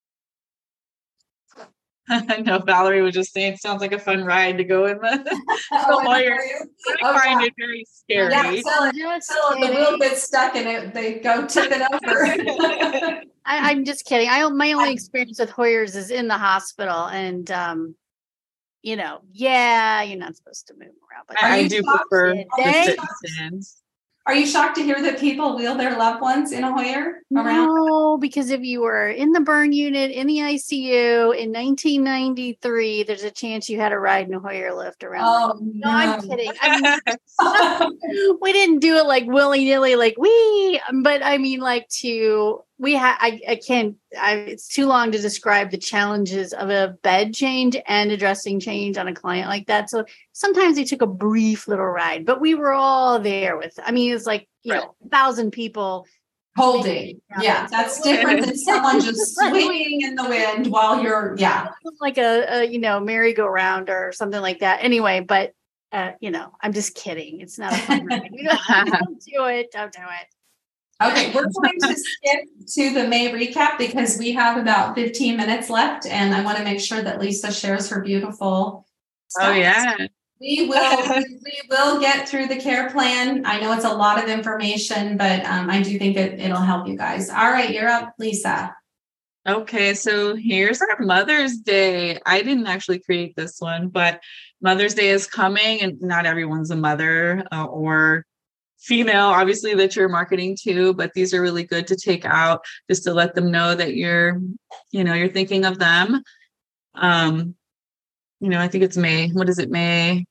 I know Valerie was just saying it sounds like a fun ride to go in the Hoyer. I find it very scary. Yeah, so the wheel gets stuck in it, they go tipping over. I'm just kidding. My only experience with Hoyers is in the hospital, and you're not supposed to move around. But I do prefer the sit and stand. Are you shocked to hear that people wheel their loved ones in a Hoyer around? No, because if you were in the burn unit in the ICU in 1993, there's a chance you had a ride in a Hoyer lift around. Oh, no, I'm kidding. I mean, we didn't do it like willy nilly, but I mean, it's too long to describe the challenges of a bed change and a dressing change on a client like that. So sometimes they took a brief little ride, but we were all there it's like, 1,000 people holding. Yeah, that's different than someone just swinging in the wind while you're, like a merry-go-round or something like that. Anyway, but I'm just kidding. It's not a fun ride. Don't do it. Don't do it. Okay, we're going to skip to the May recap because we have about 15 minutes left, and I want to make sure that Lisa shares her beautiful stuff. Oh yeah. We will get through the care plan. I know it's a lot of information, but I do think it'll help you guys. All right, you're up, Lisa. Okay, so here's our Mother's Day. I didn't actually create this one, but Mother's Day is coming, and not everyone's a mother or female, obviously, that you're marketing to, but these are really good to take out just to let them know that you're thinking of them. I think it's May. What is it, May?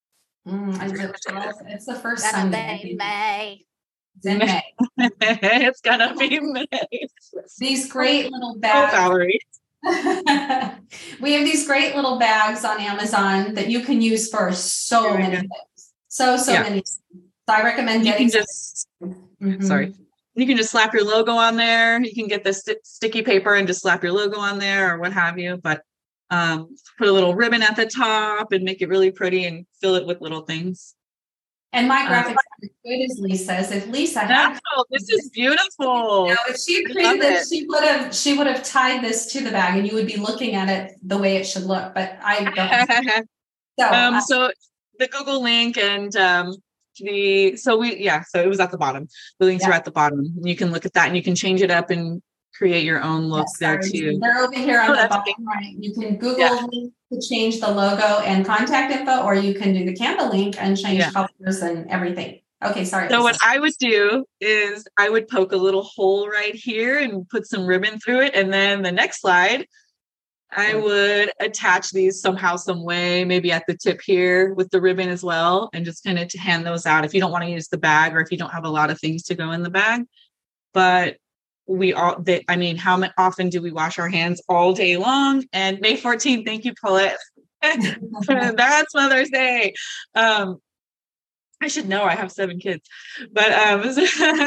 It's the first Sunday. May. It's in May. It's gonna be May. These great little bags. Oh, Valerie. We have these great little bags on Amazon that you can use for so many things. So many. So I recommend getting. Sorry. You can just slap your logo on there. You can get the sticky paper and just slap your logo on there or what have you. But put a little ribbon at the top and make it really pretty and fill it with little things. And my graphics are as good as Lisa's. If Lisa had this is beautiful. If she created this, she would have tied this to the bag and you would be looking at it the way it should look. But I don't. So the Google link and so it was at the bottom. The links are at the bottom. You can look at that and you can change it up and create your own look there too. They're over here on the bottom right. You can Google link to change the logo and contact info, or you can do the Canva link and change colors and everything. Okay, sorry. So what I would do is I would poke a little hole right here and put some ribbon through it. And then the next slide, I would attach these somehow, some way, maybe at the tip here with the ribbon as well, and just kind of to hand those out if you don't want to use the bag or if you don't have a lot of things to go in the bag. But how often do we wash our hands all day long? And May 14th, thank you, Paulette. That's Mother's Day. I should know I have 7 kids, but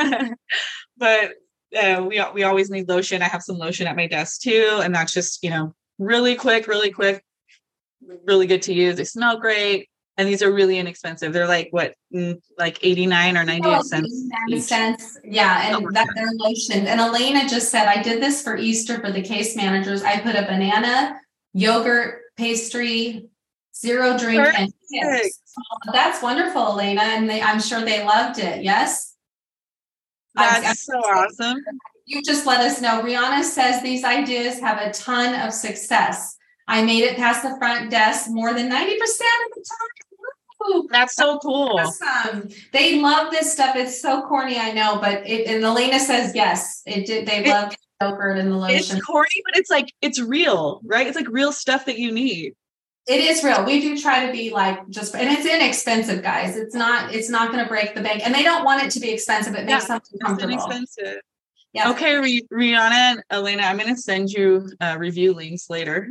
we always need lotion. I have some lotion at my desk too. And that's just, really quick, really good to use. They smell great. And these are really inexpensive. They're like 89 or 98 cents. 90 cents. Yeah. And they're lotion. And Elena just said, I did this for Easter for the case managers. I put a banana, yogurt, pastry, 0 drink, and chips. That's wonderful, Elena. And I'm sure they loved it. Yes. That's so awesome. You just let us know. Rihanna says these ideas have a ton of success. I made it past the front desk more than 90% of the time. Ooh, that's so cool. Awesome. They love this stuff. It's so corny, I know, but and Elena says yes, it did. They love the yogurt and the lotion. It's corny, but it's real, right? It's like real stuff that you need. It is real. We do try to be and it's inexpensive, guys. It's not going to break the bank, and they don't want it to be expensive. It makes something comfortable. It's inexpensive. Yeah. Okay, Rihanna and Elena, I'm going to send you review links later.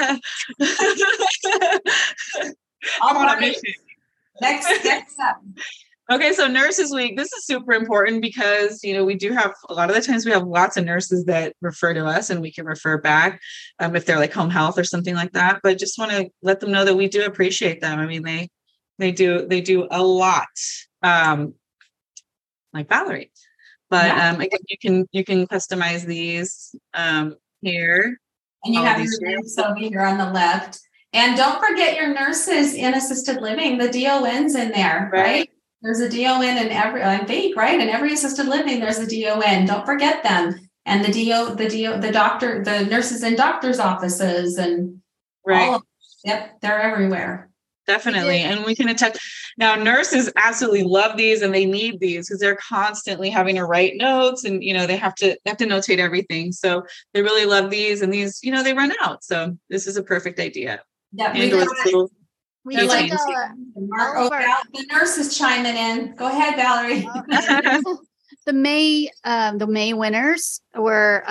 I'm on a mission. Next up. Okay, so Nurses Week. This is super important because, we do have, a lot of the times we have lots of nurses that refer to us and we can refer back if they're like home health or something like that. But just want to let them know that we do appreciate them. I mean, they do a lot, like Valerie. But again, you can customize these here. And you have your names over here on the left. And don't forget your nurses in assisted living. The DON's in there, right? There's a DON in every, I think, right? In every assisted living, there's a DON. Don't forget them. And the doctor, the nurses in doctors' offices and all of them. Yep, they're everywhere. Definitely. And we can attach. Now, nurses absolutely love these and they need these because they're constantly having to write notes and, they have to notate everything. So they really love these, and these, they run out. So this is a perfect idea. Yeah. We like the nurse is chiming in. Go ahead, Valerie. The May winners were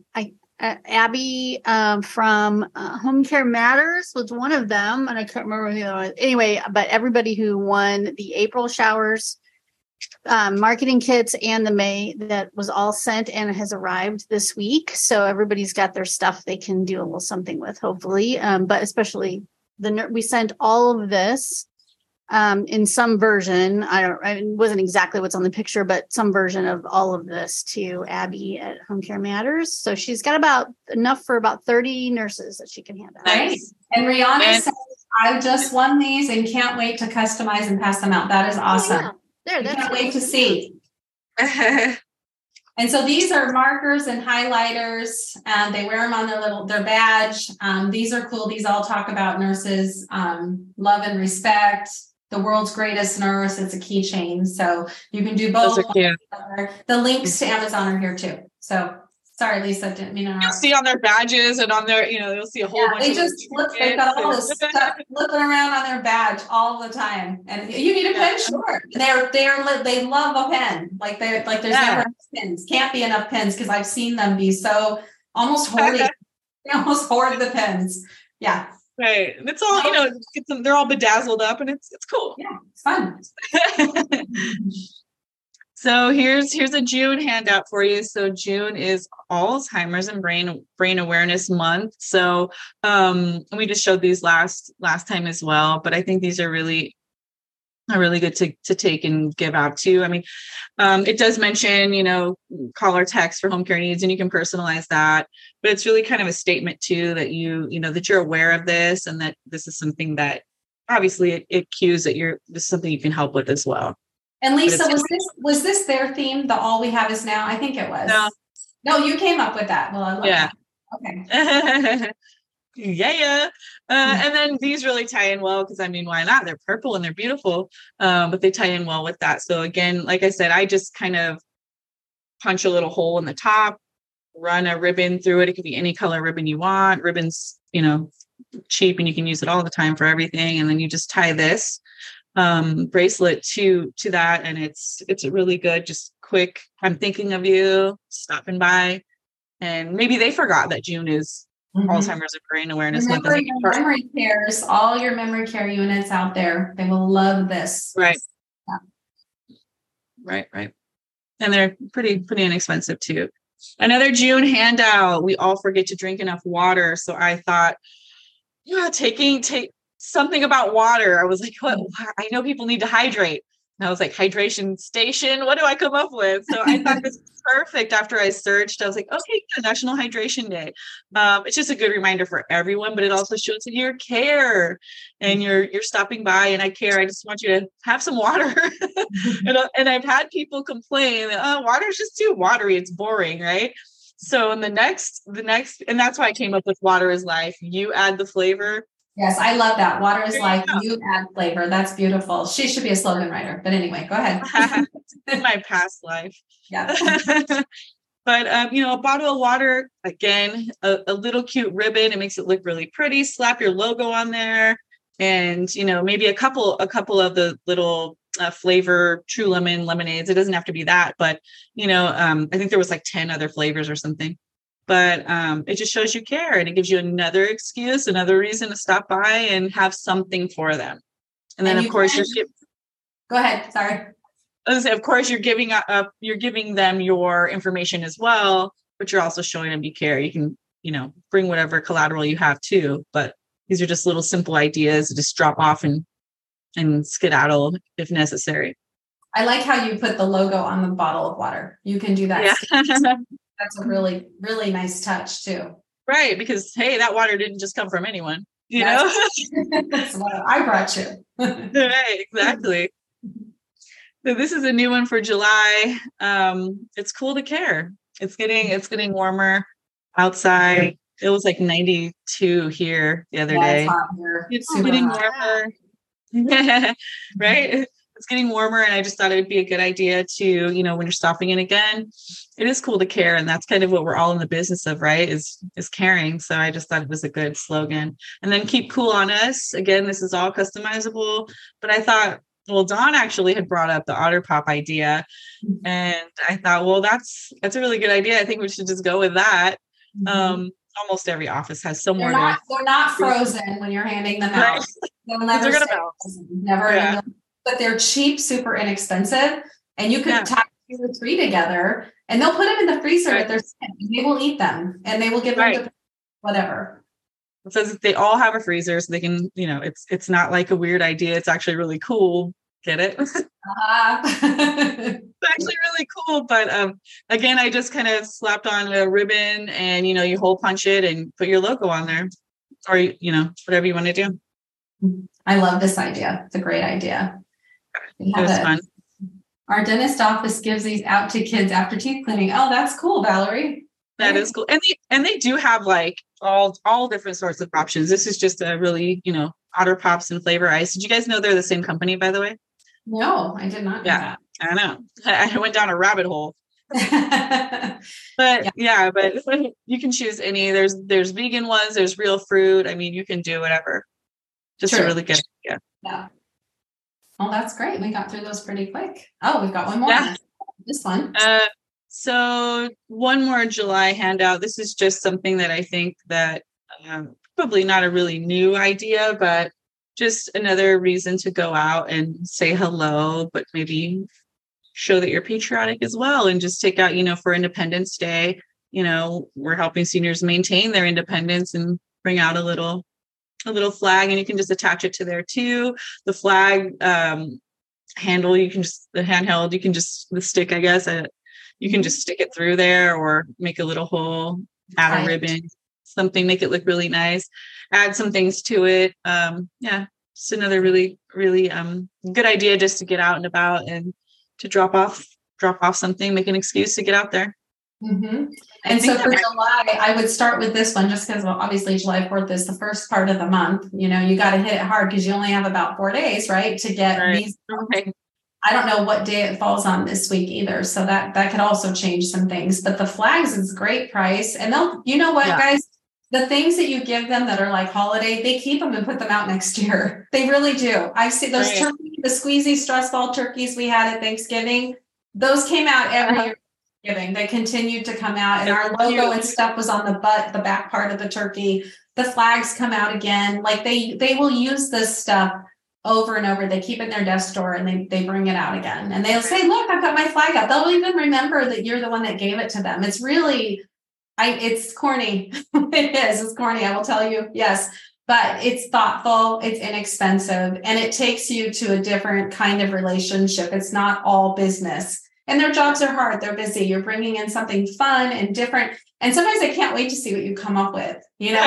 Abby from Home Care Matters was one of them, and I can't remember who the other was. Anyway, but everybody who won the April showers, marketing kits, and the May, that was all sent and has arrived this week. So everybody's got their stuff they can do a little something with, hopefully. But especially we sent all of this in some version. It wasn't exactly what's on the picture, but some version of all of this to Abby at Home Care Matters. So she's got about enough for about 30 nurses that she can hand out. Nice. And Rihanna says, I just won these and can't wait to customize and pass them out. That is awesome. Can't wait to see. And so these are markers and highlighters, and they wear them on their badge. These are cool. These all talk about nurses, love and respect. The world's greatest nurse. It's a keychain. So you can do both. The links to Amazon are here too. So sorry, Lisa, didn't mean to. You'll see on their badges and on their, you'll see a whole bunch they've got all this stuff flipping around on their badge all the time. And you need a pen, sure. They love a pen. There's never enough pins. Can't be enough pins because I've seen them be so almost hoarding. They almost hoard the pens. Yeah. Right. It's all, they're all bedazzled up and it's cool. Yeah, it's fun. So here's a June handout for you. So June is Alzheimer's and Brain Awareness Month. So we just showed these last time as well, but I think these are really good to take and give out too. I mean, it does mention, call or text for home care needs, and you can personalize that, but it's really kind of a statement too that that you're aware of this and that this is something that obviously it cues that this is something you can help with as well. And Lisa, was this their theme? The All We Have Is Now? I think it was. No, you came up with that. Well, I love that. Okay. Yeah. And then these really tie in well because why not? They're purple and they're beautiful, but they tie in well with that. So again, like I said, I just kind of punch a little hole in the top, run a ribbon through it. It could be any color ribbon you want. Ribbon's, cheap and you can use it all the time for everything. And then you just tie this bracelet to that, and it's a really good, just quick, I'm thinking of you, stopping by. And maybe they forgot that June is Alzheimer's and Brain Awareness Month. Memory cares, all your memory care units out there, they will love this. Right. Yeah. Right. And they're pretty inexpensive too. Another June handout. We all forget to drink enough water. So I thought, take something about water. I was like, what? I know people need to hydrate. And I was like, hydration station. What do I come up with? So I thought this was perfect. After I searched, I was like, okay, National Hydration Day. It's just a good reminder for everyone, but it also shows that you care and you're stopping by, and I care. I just want you to have some water. And I've had people complain that water is just too watery. It's boring, right? So in the next, and that's why I came up with Water is Life. You add the flavor. Yes, I love that. Water is life. You add flavor. That's beautiful. She should be a slogan writer. But anyway, go ahead. In my past life. Yeah. But, a bottle of water, again, a little cute ribbon. It makes it look really pretty. Slap your logo on there. And, maybe a couple of the little flavor True Lemon lemonades. It doesn't have to be that. But, I think there was like 10 other flavors or something. But it just shows you care, and it gives you another excuse, another reason to stop by and have something for them. And then, of course, go ahead. Sorry. I was gonna say, of course, you're giving them your information as well, but you're also showing them you care. You can, bring whatever collateral you have too. But these are just little simple ideas to just drop off and skedaddle if necessary. I like how you put the logo on the bottle of water. You can do that. Yeah. That's a really, really nice touch too. Right. Because, hey, that water didn't just come from anyone, know? That's what I brought you. Right. Exactly. So this is a new one for July. It's cool to care. It's getting warmer outside. It was like 92 here the other day. It's hot here. It's getting warmer. Right? It's getting warmer, and I just thought it'd be a good idea to, when you're stopping in again, it is cool to care. And that's kind of what we're all in the business of, right? Is caring. So I just thought it was a good slogan. And then keep cool on us. Again, this is all customizable, but I thought, well, Dawn actually had brought up the Otter Pop idea. And I thought, well, that's a really good idea. I think we should just go with that. Almost every office has somewhere. They're not frozen when you're handing them out. They'll never stay frozen. Never. Yeah. But they're cheap, super inexpensive, and you could tie 2 or 3 together, and they'll put them in the freezer with their skin. They will eat them, and they will give them to whatever. It says they all have a freezer, so they can, it's not like a weird idea. It's actually really cool. Get it? It's actually really cool. But again, I just kind of slapped on a ribbon, and you hole punch it and put your logo on there, or whatever you want to do. I love this idea. It's a great idea. It was fun. Our dentist office gives these out to kids after teeth cleaning. Oh, that's cool, Valerie. That is cool. And they do have like all different sorts of options. This is just a really, Otter Pops and Flavor Ice. Did you guys know they're the same company, by the way? No, I did not know that. I know. I went down a rabbit hole. But but you can choose any. There's vegan ones, there's real fruit. I mean, you can do whatever. Just a really good idea. Yeah. Well, that's great. We got through those pretty quick. Oh, we've got one more. Yeah. This one. So one more July handout. This is just something that I think that probably not a really new idea, but just another reason to go out and say hello, but maybe show that you're patriotic as well, and just take out, for Independence Day, we're helping seniors maintain their independence, and bring out a little flag, and you can just attach it to there too. The flag handle, the handheld, you can just, the stick, I guess, you can just stick it through there, or make a little hole, add a ribbon, something, make it look really nice, add some things to it. Just another really, really good idea, just to get out and about and to drop off something, make an excuse to get out there. Mm-hmm. And so for July, I would start with this one, just because, well, obviously July 4th is the first part of the month. You got to hit it hard, because you only have about 4 days, right, to get these. Okay. I don't know what day it falls on this week either, so that could also change some things. But the flags is great price, and they'll, guys, the things that you give them that are like holiday, they keep them and put them out next year. They really do. I've seen those turkey, the squeezy stress ball turkeys we had at Thanksgiving. Those came out every year. They continued to come out, and our logo and stuff was on the back part of the turkey. The flags come out again. Like they will use this stuff over and over. They keep it in their desk drawer, and they bring it out again, and they'll say, look, I've got my flag out. They'll even remember that you're the one that gave it to them. It's really, it's corny. It's corny. I will tell you. Yes. But it's thoughtful, it's inexpensive, and it takes you to a different kind of relationship. It's not all business. And their jobs are hard. They're busy. You're bringing in something fun and different. And sometimes I can't wait to see what you come up with.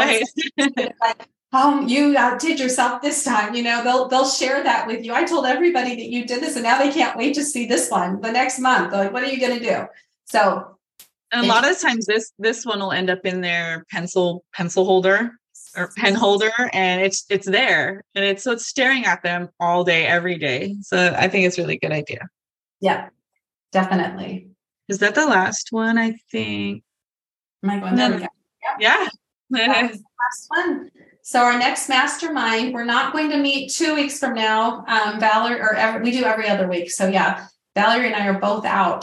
It's like, you outdid yourself this time. They'll share that with you. I told everybody that you did this, and now they can't wait to see this one the next month. They're like, what are you going to do? So, and a lot of times this one will end up in their pencil holder or pen holder, and it's there, and it's staring at them all day, every day. So I think it's a really good idea. Yeah. Definitely. Is that the last one? I think. Am I going there? Yep. Yeah. That's the last one. So our next mastermind, we're not going to meet 2 weeks from now. Valerie, we do every other week. So yeah, Valerie and I are both out.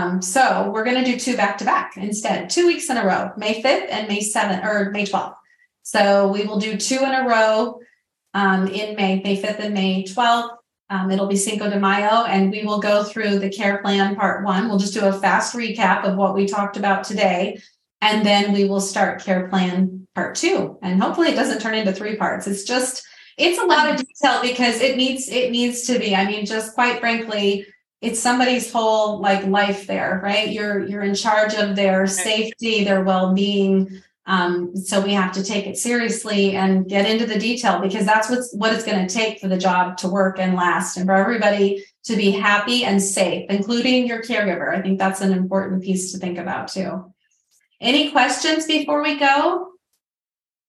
So we're going to do 2 back-to-back instead, 2 weeks in a row, May 5th and May 7th or May 12th. So we will do 2 in a row in May 5th and May 12th. It'll be Cinco de Mayo, and we will go through the care plan part 1. We'll just do a fast recap of what we talked about today. And then we will start care plan part 2. And hopefully it doesn't turn into 3 parts. It's a lot of detail, because it needs to be. I mean, just quite frankly, it's somebody's whole life there, right? You're in charge of their safety, their well-being. So we have to take it seriously and get into the detail, because that's what it's going to take for the job to work and last, and for everybody to be happy and safe, including your caregiver. I think that's an important piece to think about too. Any questions before we go?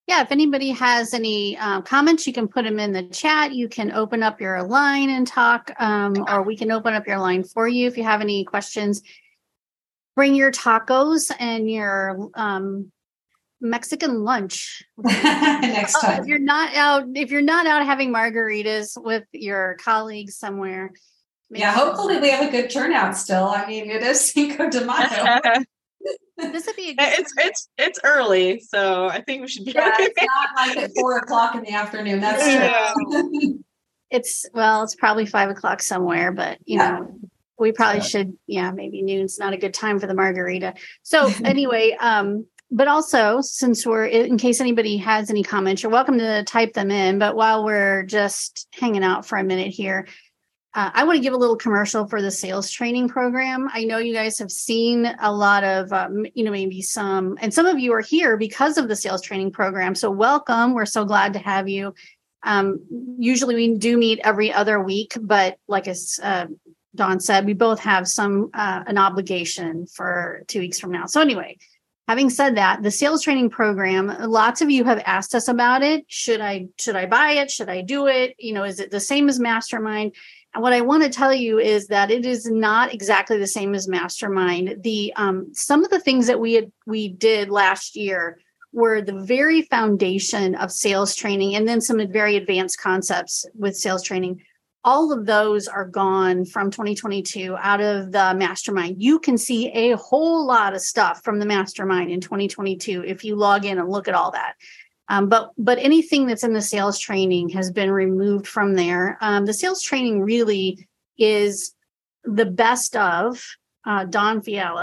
Yeah, if anybody has any comments, you can put them in the chat. You can open up your line and talk, or we can open up your line for you if you have any questions. Bring your tacos and your Mexican lunch next time. If you're not out having margaritas with your colleagues somewhere. Yeah, hopefully we have a good turnout still. I mean, it is Cinco de Mayo. This would be a good it's early, so I think we should be. Yeah, it's not like at 4:00 in the afternoon. That's true. It's probably 5:00 somewhere, but you know, we probably should. Yeah, maybe noon's not a good time for the margarita. So anyway, but also since we're in case anybody has any comments, you're welcome to type them in. But while we're just hanging out for a minute here, I want to give a little commercial for the sales training program. I know you guys have seen a lot of, maybe some of you are here because of the sales training program. So welcome. We're so glad to have you. Usually we do meet every other week, but like Dawn said, we both have an obligation for 2 weeks from now. So anyway, having said that, the sales training program, lots of you have asked us about it. Should I buy it? Should I do it? Is it the same as Mastermind? And what I want to tell you is that it is not exactly the same as Mastermind. Some of the things that we did last year were the very foundation of sales training, and then some very advanced concepts with sales training. All of those are gone from 2022 out of the Mastermind. You can see a whole lot of stuff from the Mastermind in 2022 if you log in and look at all that. But anything that's in the sales training has been removed from there. The sales training really is the best of Dawn Fiala.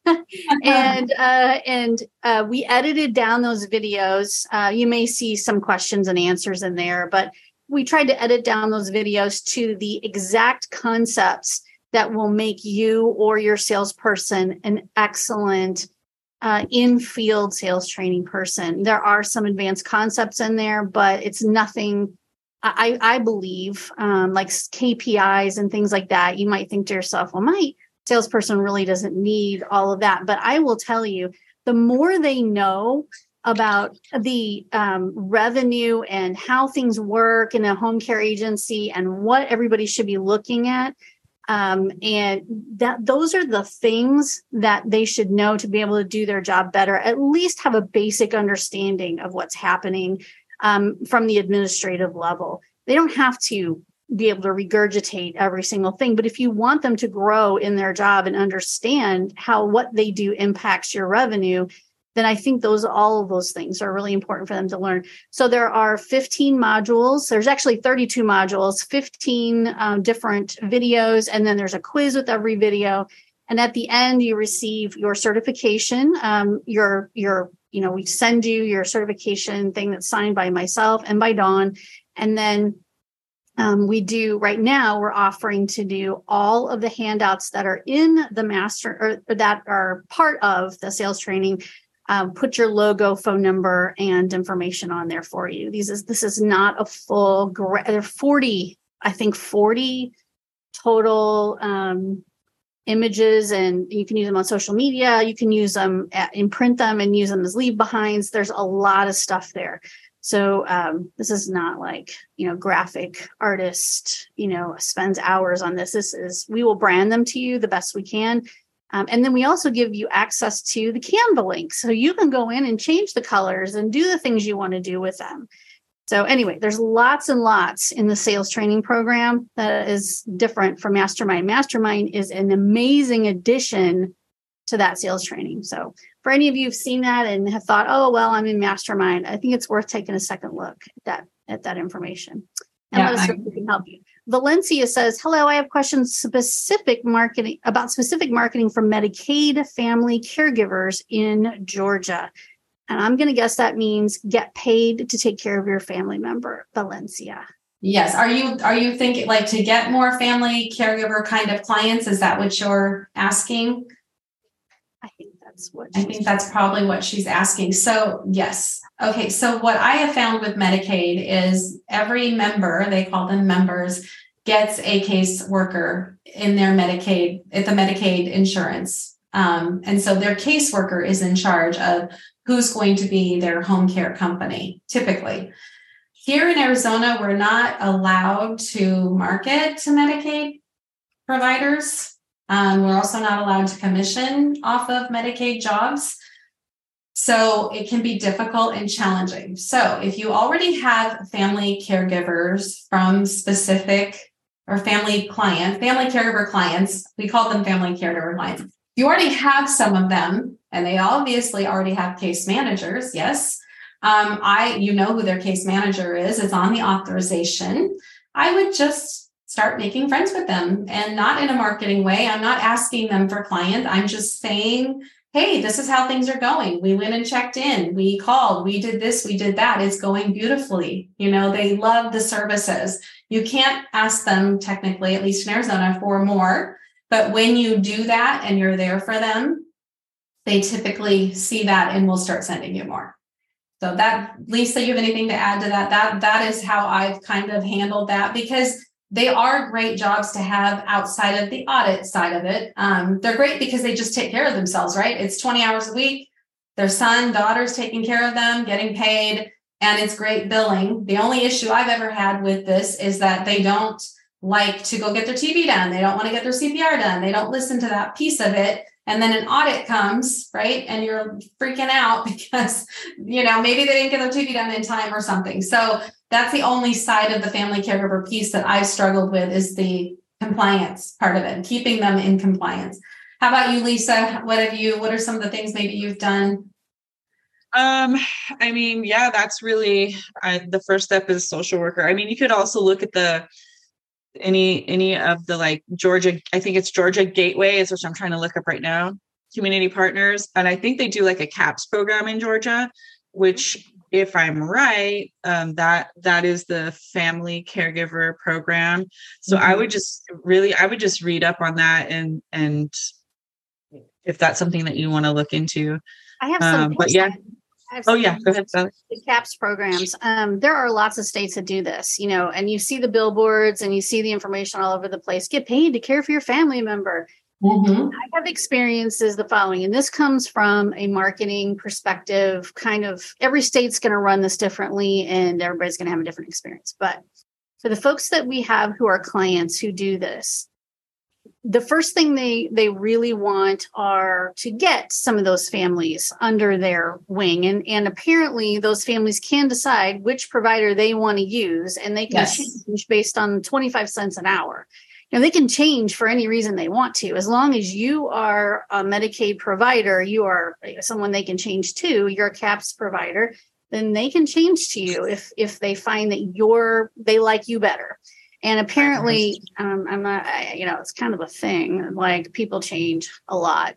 and we edited down those videos. You may see some questions and answers in there, but we tried to edit down those videos to the exact concepts that will make you or your salesperson an excellent in-field sales training person. There are some advanced concepts in there, but it's nothing, I believe, like KPIs and things like that. You might think to yourself, well, my salesperson really doesn't need all of that. But I will tell you, the more they know about the revenue and how things work in a home care agency and what everybody should be looking at, and that those are the things that they should know to be able to do their job better, at least have a basic understanding of what's happening from the administrative level. They don't have to be able to regurgitate every single thing, but if you want them to grow in their job and understand how what they do impacts your revenue, then I think all of those things are really important for them to learn. So there are 15 modules. There's actually 32 modules, 15 different videos, and then there's a quiz with every video. And at the end, you receive your certification. We send you your certification thing that's signed by myself and by Dawn. And then we're offering to do all of the handouts that are in the master or that are part of the sales training. Put your logo, phone number, and information on there for you. This is not a full. There are 40 total images, and you can use them on social media. You can use them imprint them and use them as leave behinds. There's a lot of stuff there. So this is not like, graphic artist, spends hours on this. We will brand them to you the best we can. And then we also give you access to the Canva link. So you can go in and change the colors and do the things you want to do with them. So anyway, there's lots and lots in the sales training program that is different from Mastermind. Mastermind is an amazing addition to that sales training. So for any of you who've seen that and have thought, oh, well, I'm in Mastermind, I think it's worth taking a second look at that information. And let us know if we can help you. Valencia says, hello, I have questions about specific marketing for Medicaid family caregivers in Georgia. And I'm going to guess that means get paid to take care of your family member, Valencia. Yes. Are you thinking like to get more family caregiver kind of clients? Is that what you're asking? I think that's probably what she's asking. So yes. Okay. So what I have found with Medicaid is every member, they call them members, gets a case worker in their Medicaid, at the Medicaid insurance And so their caseworker is in charge of who's going to be their home care company, typically. Here in Arizona, we're not allowed to market to Medicaid providers. We're also not allowed to commission off of Medicaid jobs. So it can be difficult and challenging. So if you already have family caregivers from specific or family caregiver clients, we call them family caregiver clients. You already have some of them, and they obviously already have case managers. Yes. You know who their case manager is. It's on the authorization. I would just start making friends with them, and not in a marketing way. I'm not asking them for clients. I'm just saying, hey, this is how things are going. We went and checked in. We called. We did this. We did that. It's going beautifully. You know, they love the services. You can't ask them technically, at least in Arizona, for more. But when you do that and you're there for them, they typically see that and will start sending you more. So that, Lisa, you have anything to add to that? That is how I've kind of handled that, because they are great jobs to have outside of the audit side of it. They're great because they just take care of themselves, right? It's 20 hours a week. Their son, daughter's taking care of them, getting paid, and it's great billing. The only issue I've ever had with this is that they don't like to go get their TV done. They don't want to get their CPR done. They don't listen to that piece of it. And then an audit comes, right? And you're freaking out because, you know, maybe they didn't get their TV done in time or something. So that's the only side of the family caregiver piece that I've struggled with, is the compliance part of it, keeping them in compliance. How about you, Lisa? What are some of the things maybe you've done? I mean, yeah, that's really the first step is social worker. I mean, you could also look at any of the, like, Georgia, I think it's Georgia Gateway is which I'm trying to look up right now, community partners. And I think they do like a CAPS program in Georgia, which, if I'm right, that is the family caregiver program. So I would just read up on that, and if that's something that you want to look into. I have some. But yeah. Oh yeah, go ahead, Sally. The CAPS programs. There are lots of states that do this, you know, and you see the billboards and you see the information all over the place. Get paid to care for your family member. Mm-hmm. I have experiences the following, and this comes from a marketing perspective. Kind of every state's going to run this differently, and everybody's going to have a different experience. But for the folks that we have who are clients who do this, the first thing they really want are to get some of those families under their wing. And apparently those families can decide which provider they want to use, and they can change based on 25 cents an hour. You know, they can change for any reason they want to. As long as you are a Medicaid provider, you are someone they can change to, you're a CAPS provider, then they can change to you if they find that they like you better. And apparently, I'm not, it's kind of a thing, like people change a lot.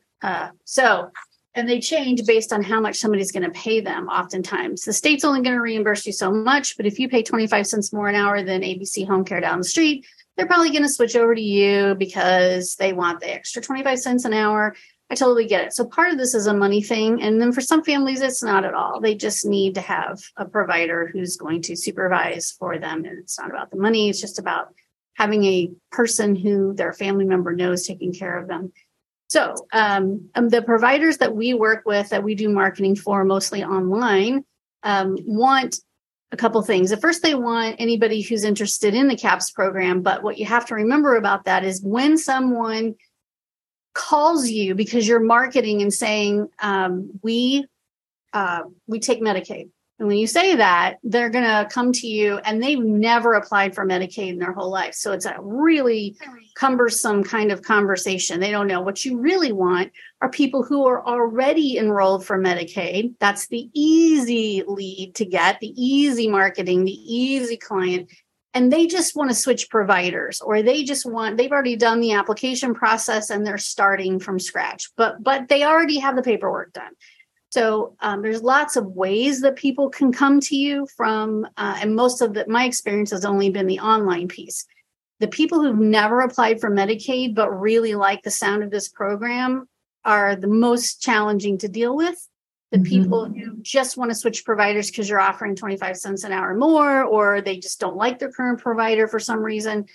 And they change based on how much somebody's going to pay them. Oftentimes, the state's only going to reimburse you so much, but if you pay 25 cents more an hour than ABC Home Care down the street, they're probably going to switch over to you because they want the extra 25 cents an hour. I totally get it. So part of this is a money thing. And then for some families, it's not at all. They just need to have a provider who's going to supervise for them. And it's not about the money. It's just about having a person who their family member knows taking care of them. So the providers that we work with, that we do marketing for, mostly online, want a couple things. At first, they want anybody who's interested in the CAPS program. But what you have to remember about that is when someone calls you because you're marketing and saying, we take Medicaid. And when you say that, they're going to come to you and they've never applied for Medicaid in their whole life. So it's a really cumbersome kind of conversation. They don't know. What you really want are people who are already enrolled for Medicaid. That's the easy lead to get, the easy marketing, the easy client. And they just want to switch providers, or they've already done the application process and they're starting from scratch, but they already have the paperwork done. So there's lots of ways that people can come to you from, and most of my experience has only been the online piece. The people who've never applied for Medicaid but really like the sound of this program are the most challenging to deal with. The people who just want to switch providers because you're offering 25 cents an hour more, or they just don't like their current provider for some reason.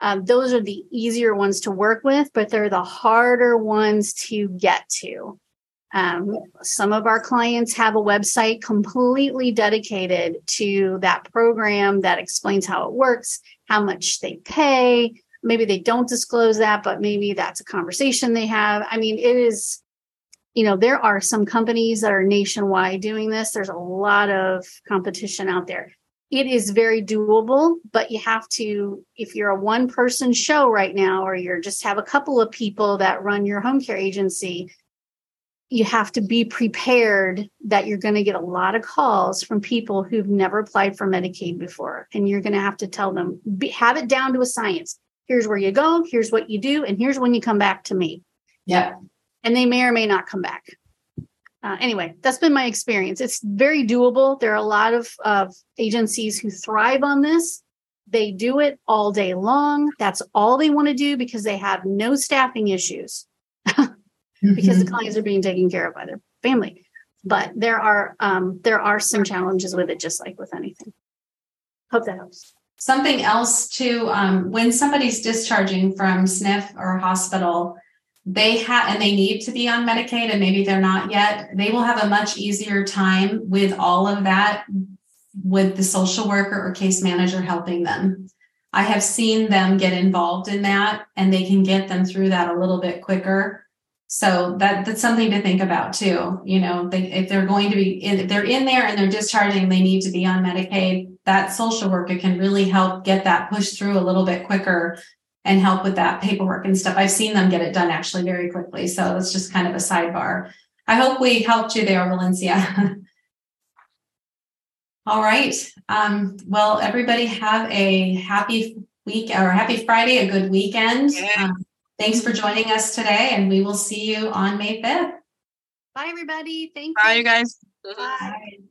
Those are the easier ones to work with, but they're the harder ones to get to. Some of our clients have a website completely dedicated to that program that explains how it works, how much they pay. Maybe they don't disclose that, but maybe that's a conversation they have. I mean, it is, there are some companies that are nationwide doing this. There's a lot of competition out there. It is very doable, but you have to, if you're a one-person show right now, or you're just have a couple of people that run your home care agency, you have to be prepared that you're going to get a lot of calls from people who've never applied for Medicaid before. And you're going to have to tell them, have it down to a science. Here's where you go. Here's what you do. And here's when you come back to me. Yeah. And they may or may not come back. Anyway, that's been my experience. It's very doable. There are a lot of agencies who thrive on this. They do it all day long. That's all they want to do because they have no staffing issues. Because the clients are being taken care of by their family. But there are some challenges with it, just like with anything. Hope that helps. Something else too, when somebody's discharging from SNF or hospital, they need to be on Medicaid, and maybe they're not yet, they will have a much easier time with all of that with the social worker or case manager helping them. I have seen them get involved in that, and they can get them through that a little bit quicker. So that's something to think about too. If they're going to be if they're in there and they're discharging, they need to be on Medicaid. That social worker can really help get that pushed through a little bit quicker and help with that paperwork and stuff. I've seen them get it done actually very quickly. So that's just kind of a sidebar. I hope we helped you there, Valencia. All right. Well, everybody have a happy week or happy Friday, a good weekend. Thanks for joining us today, and we will see you on May 5th. Bye, everybody. Thank you. Bye, you guys. Bye.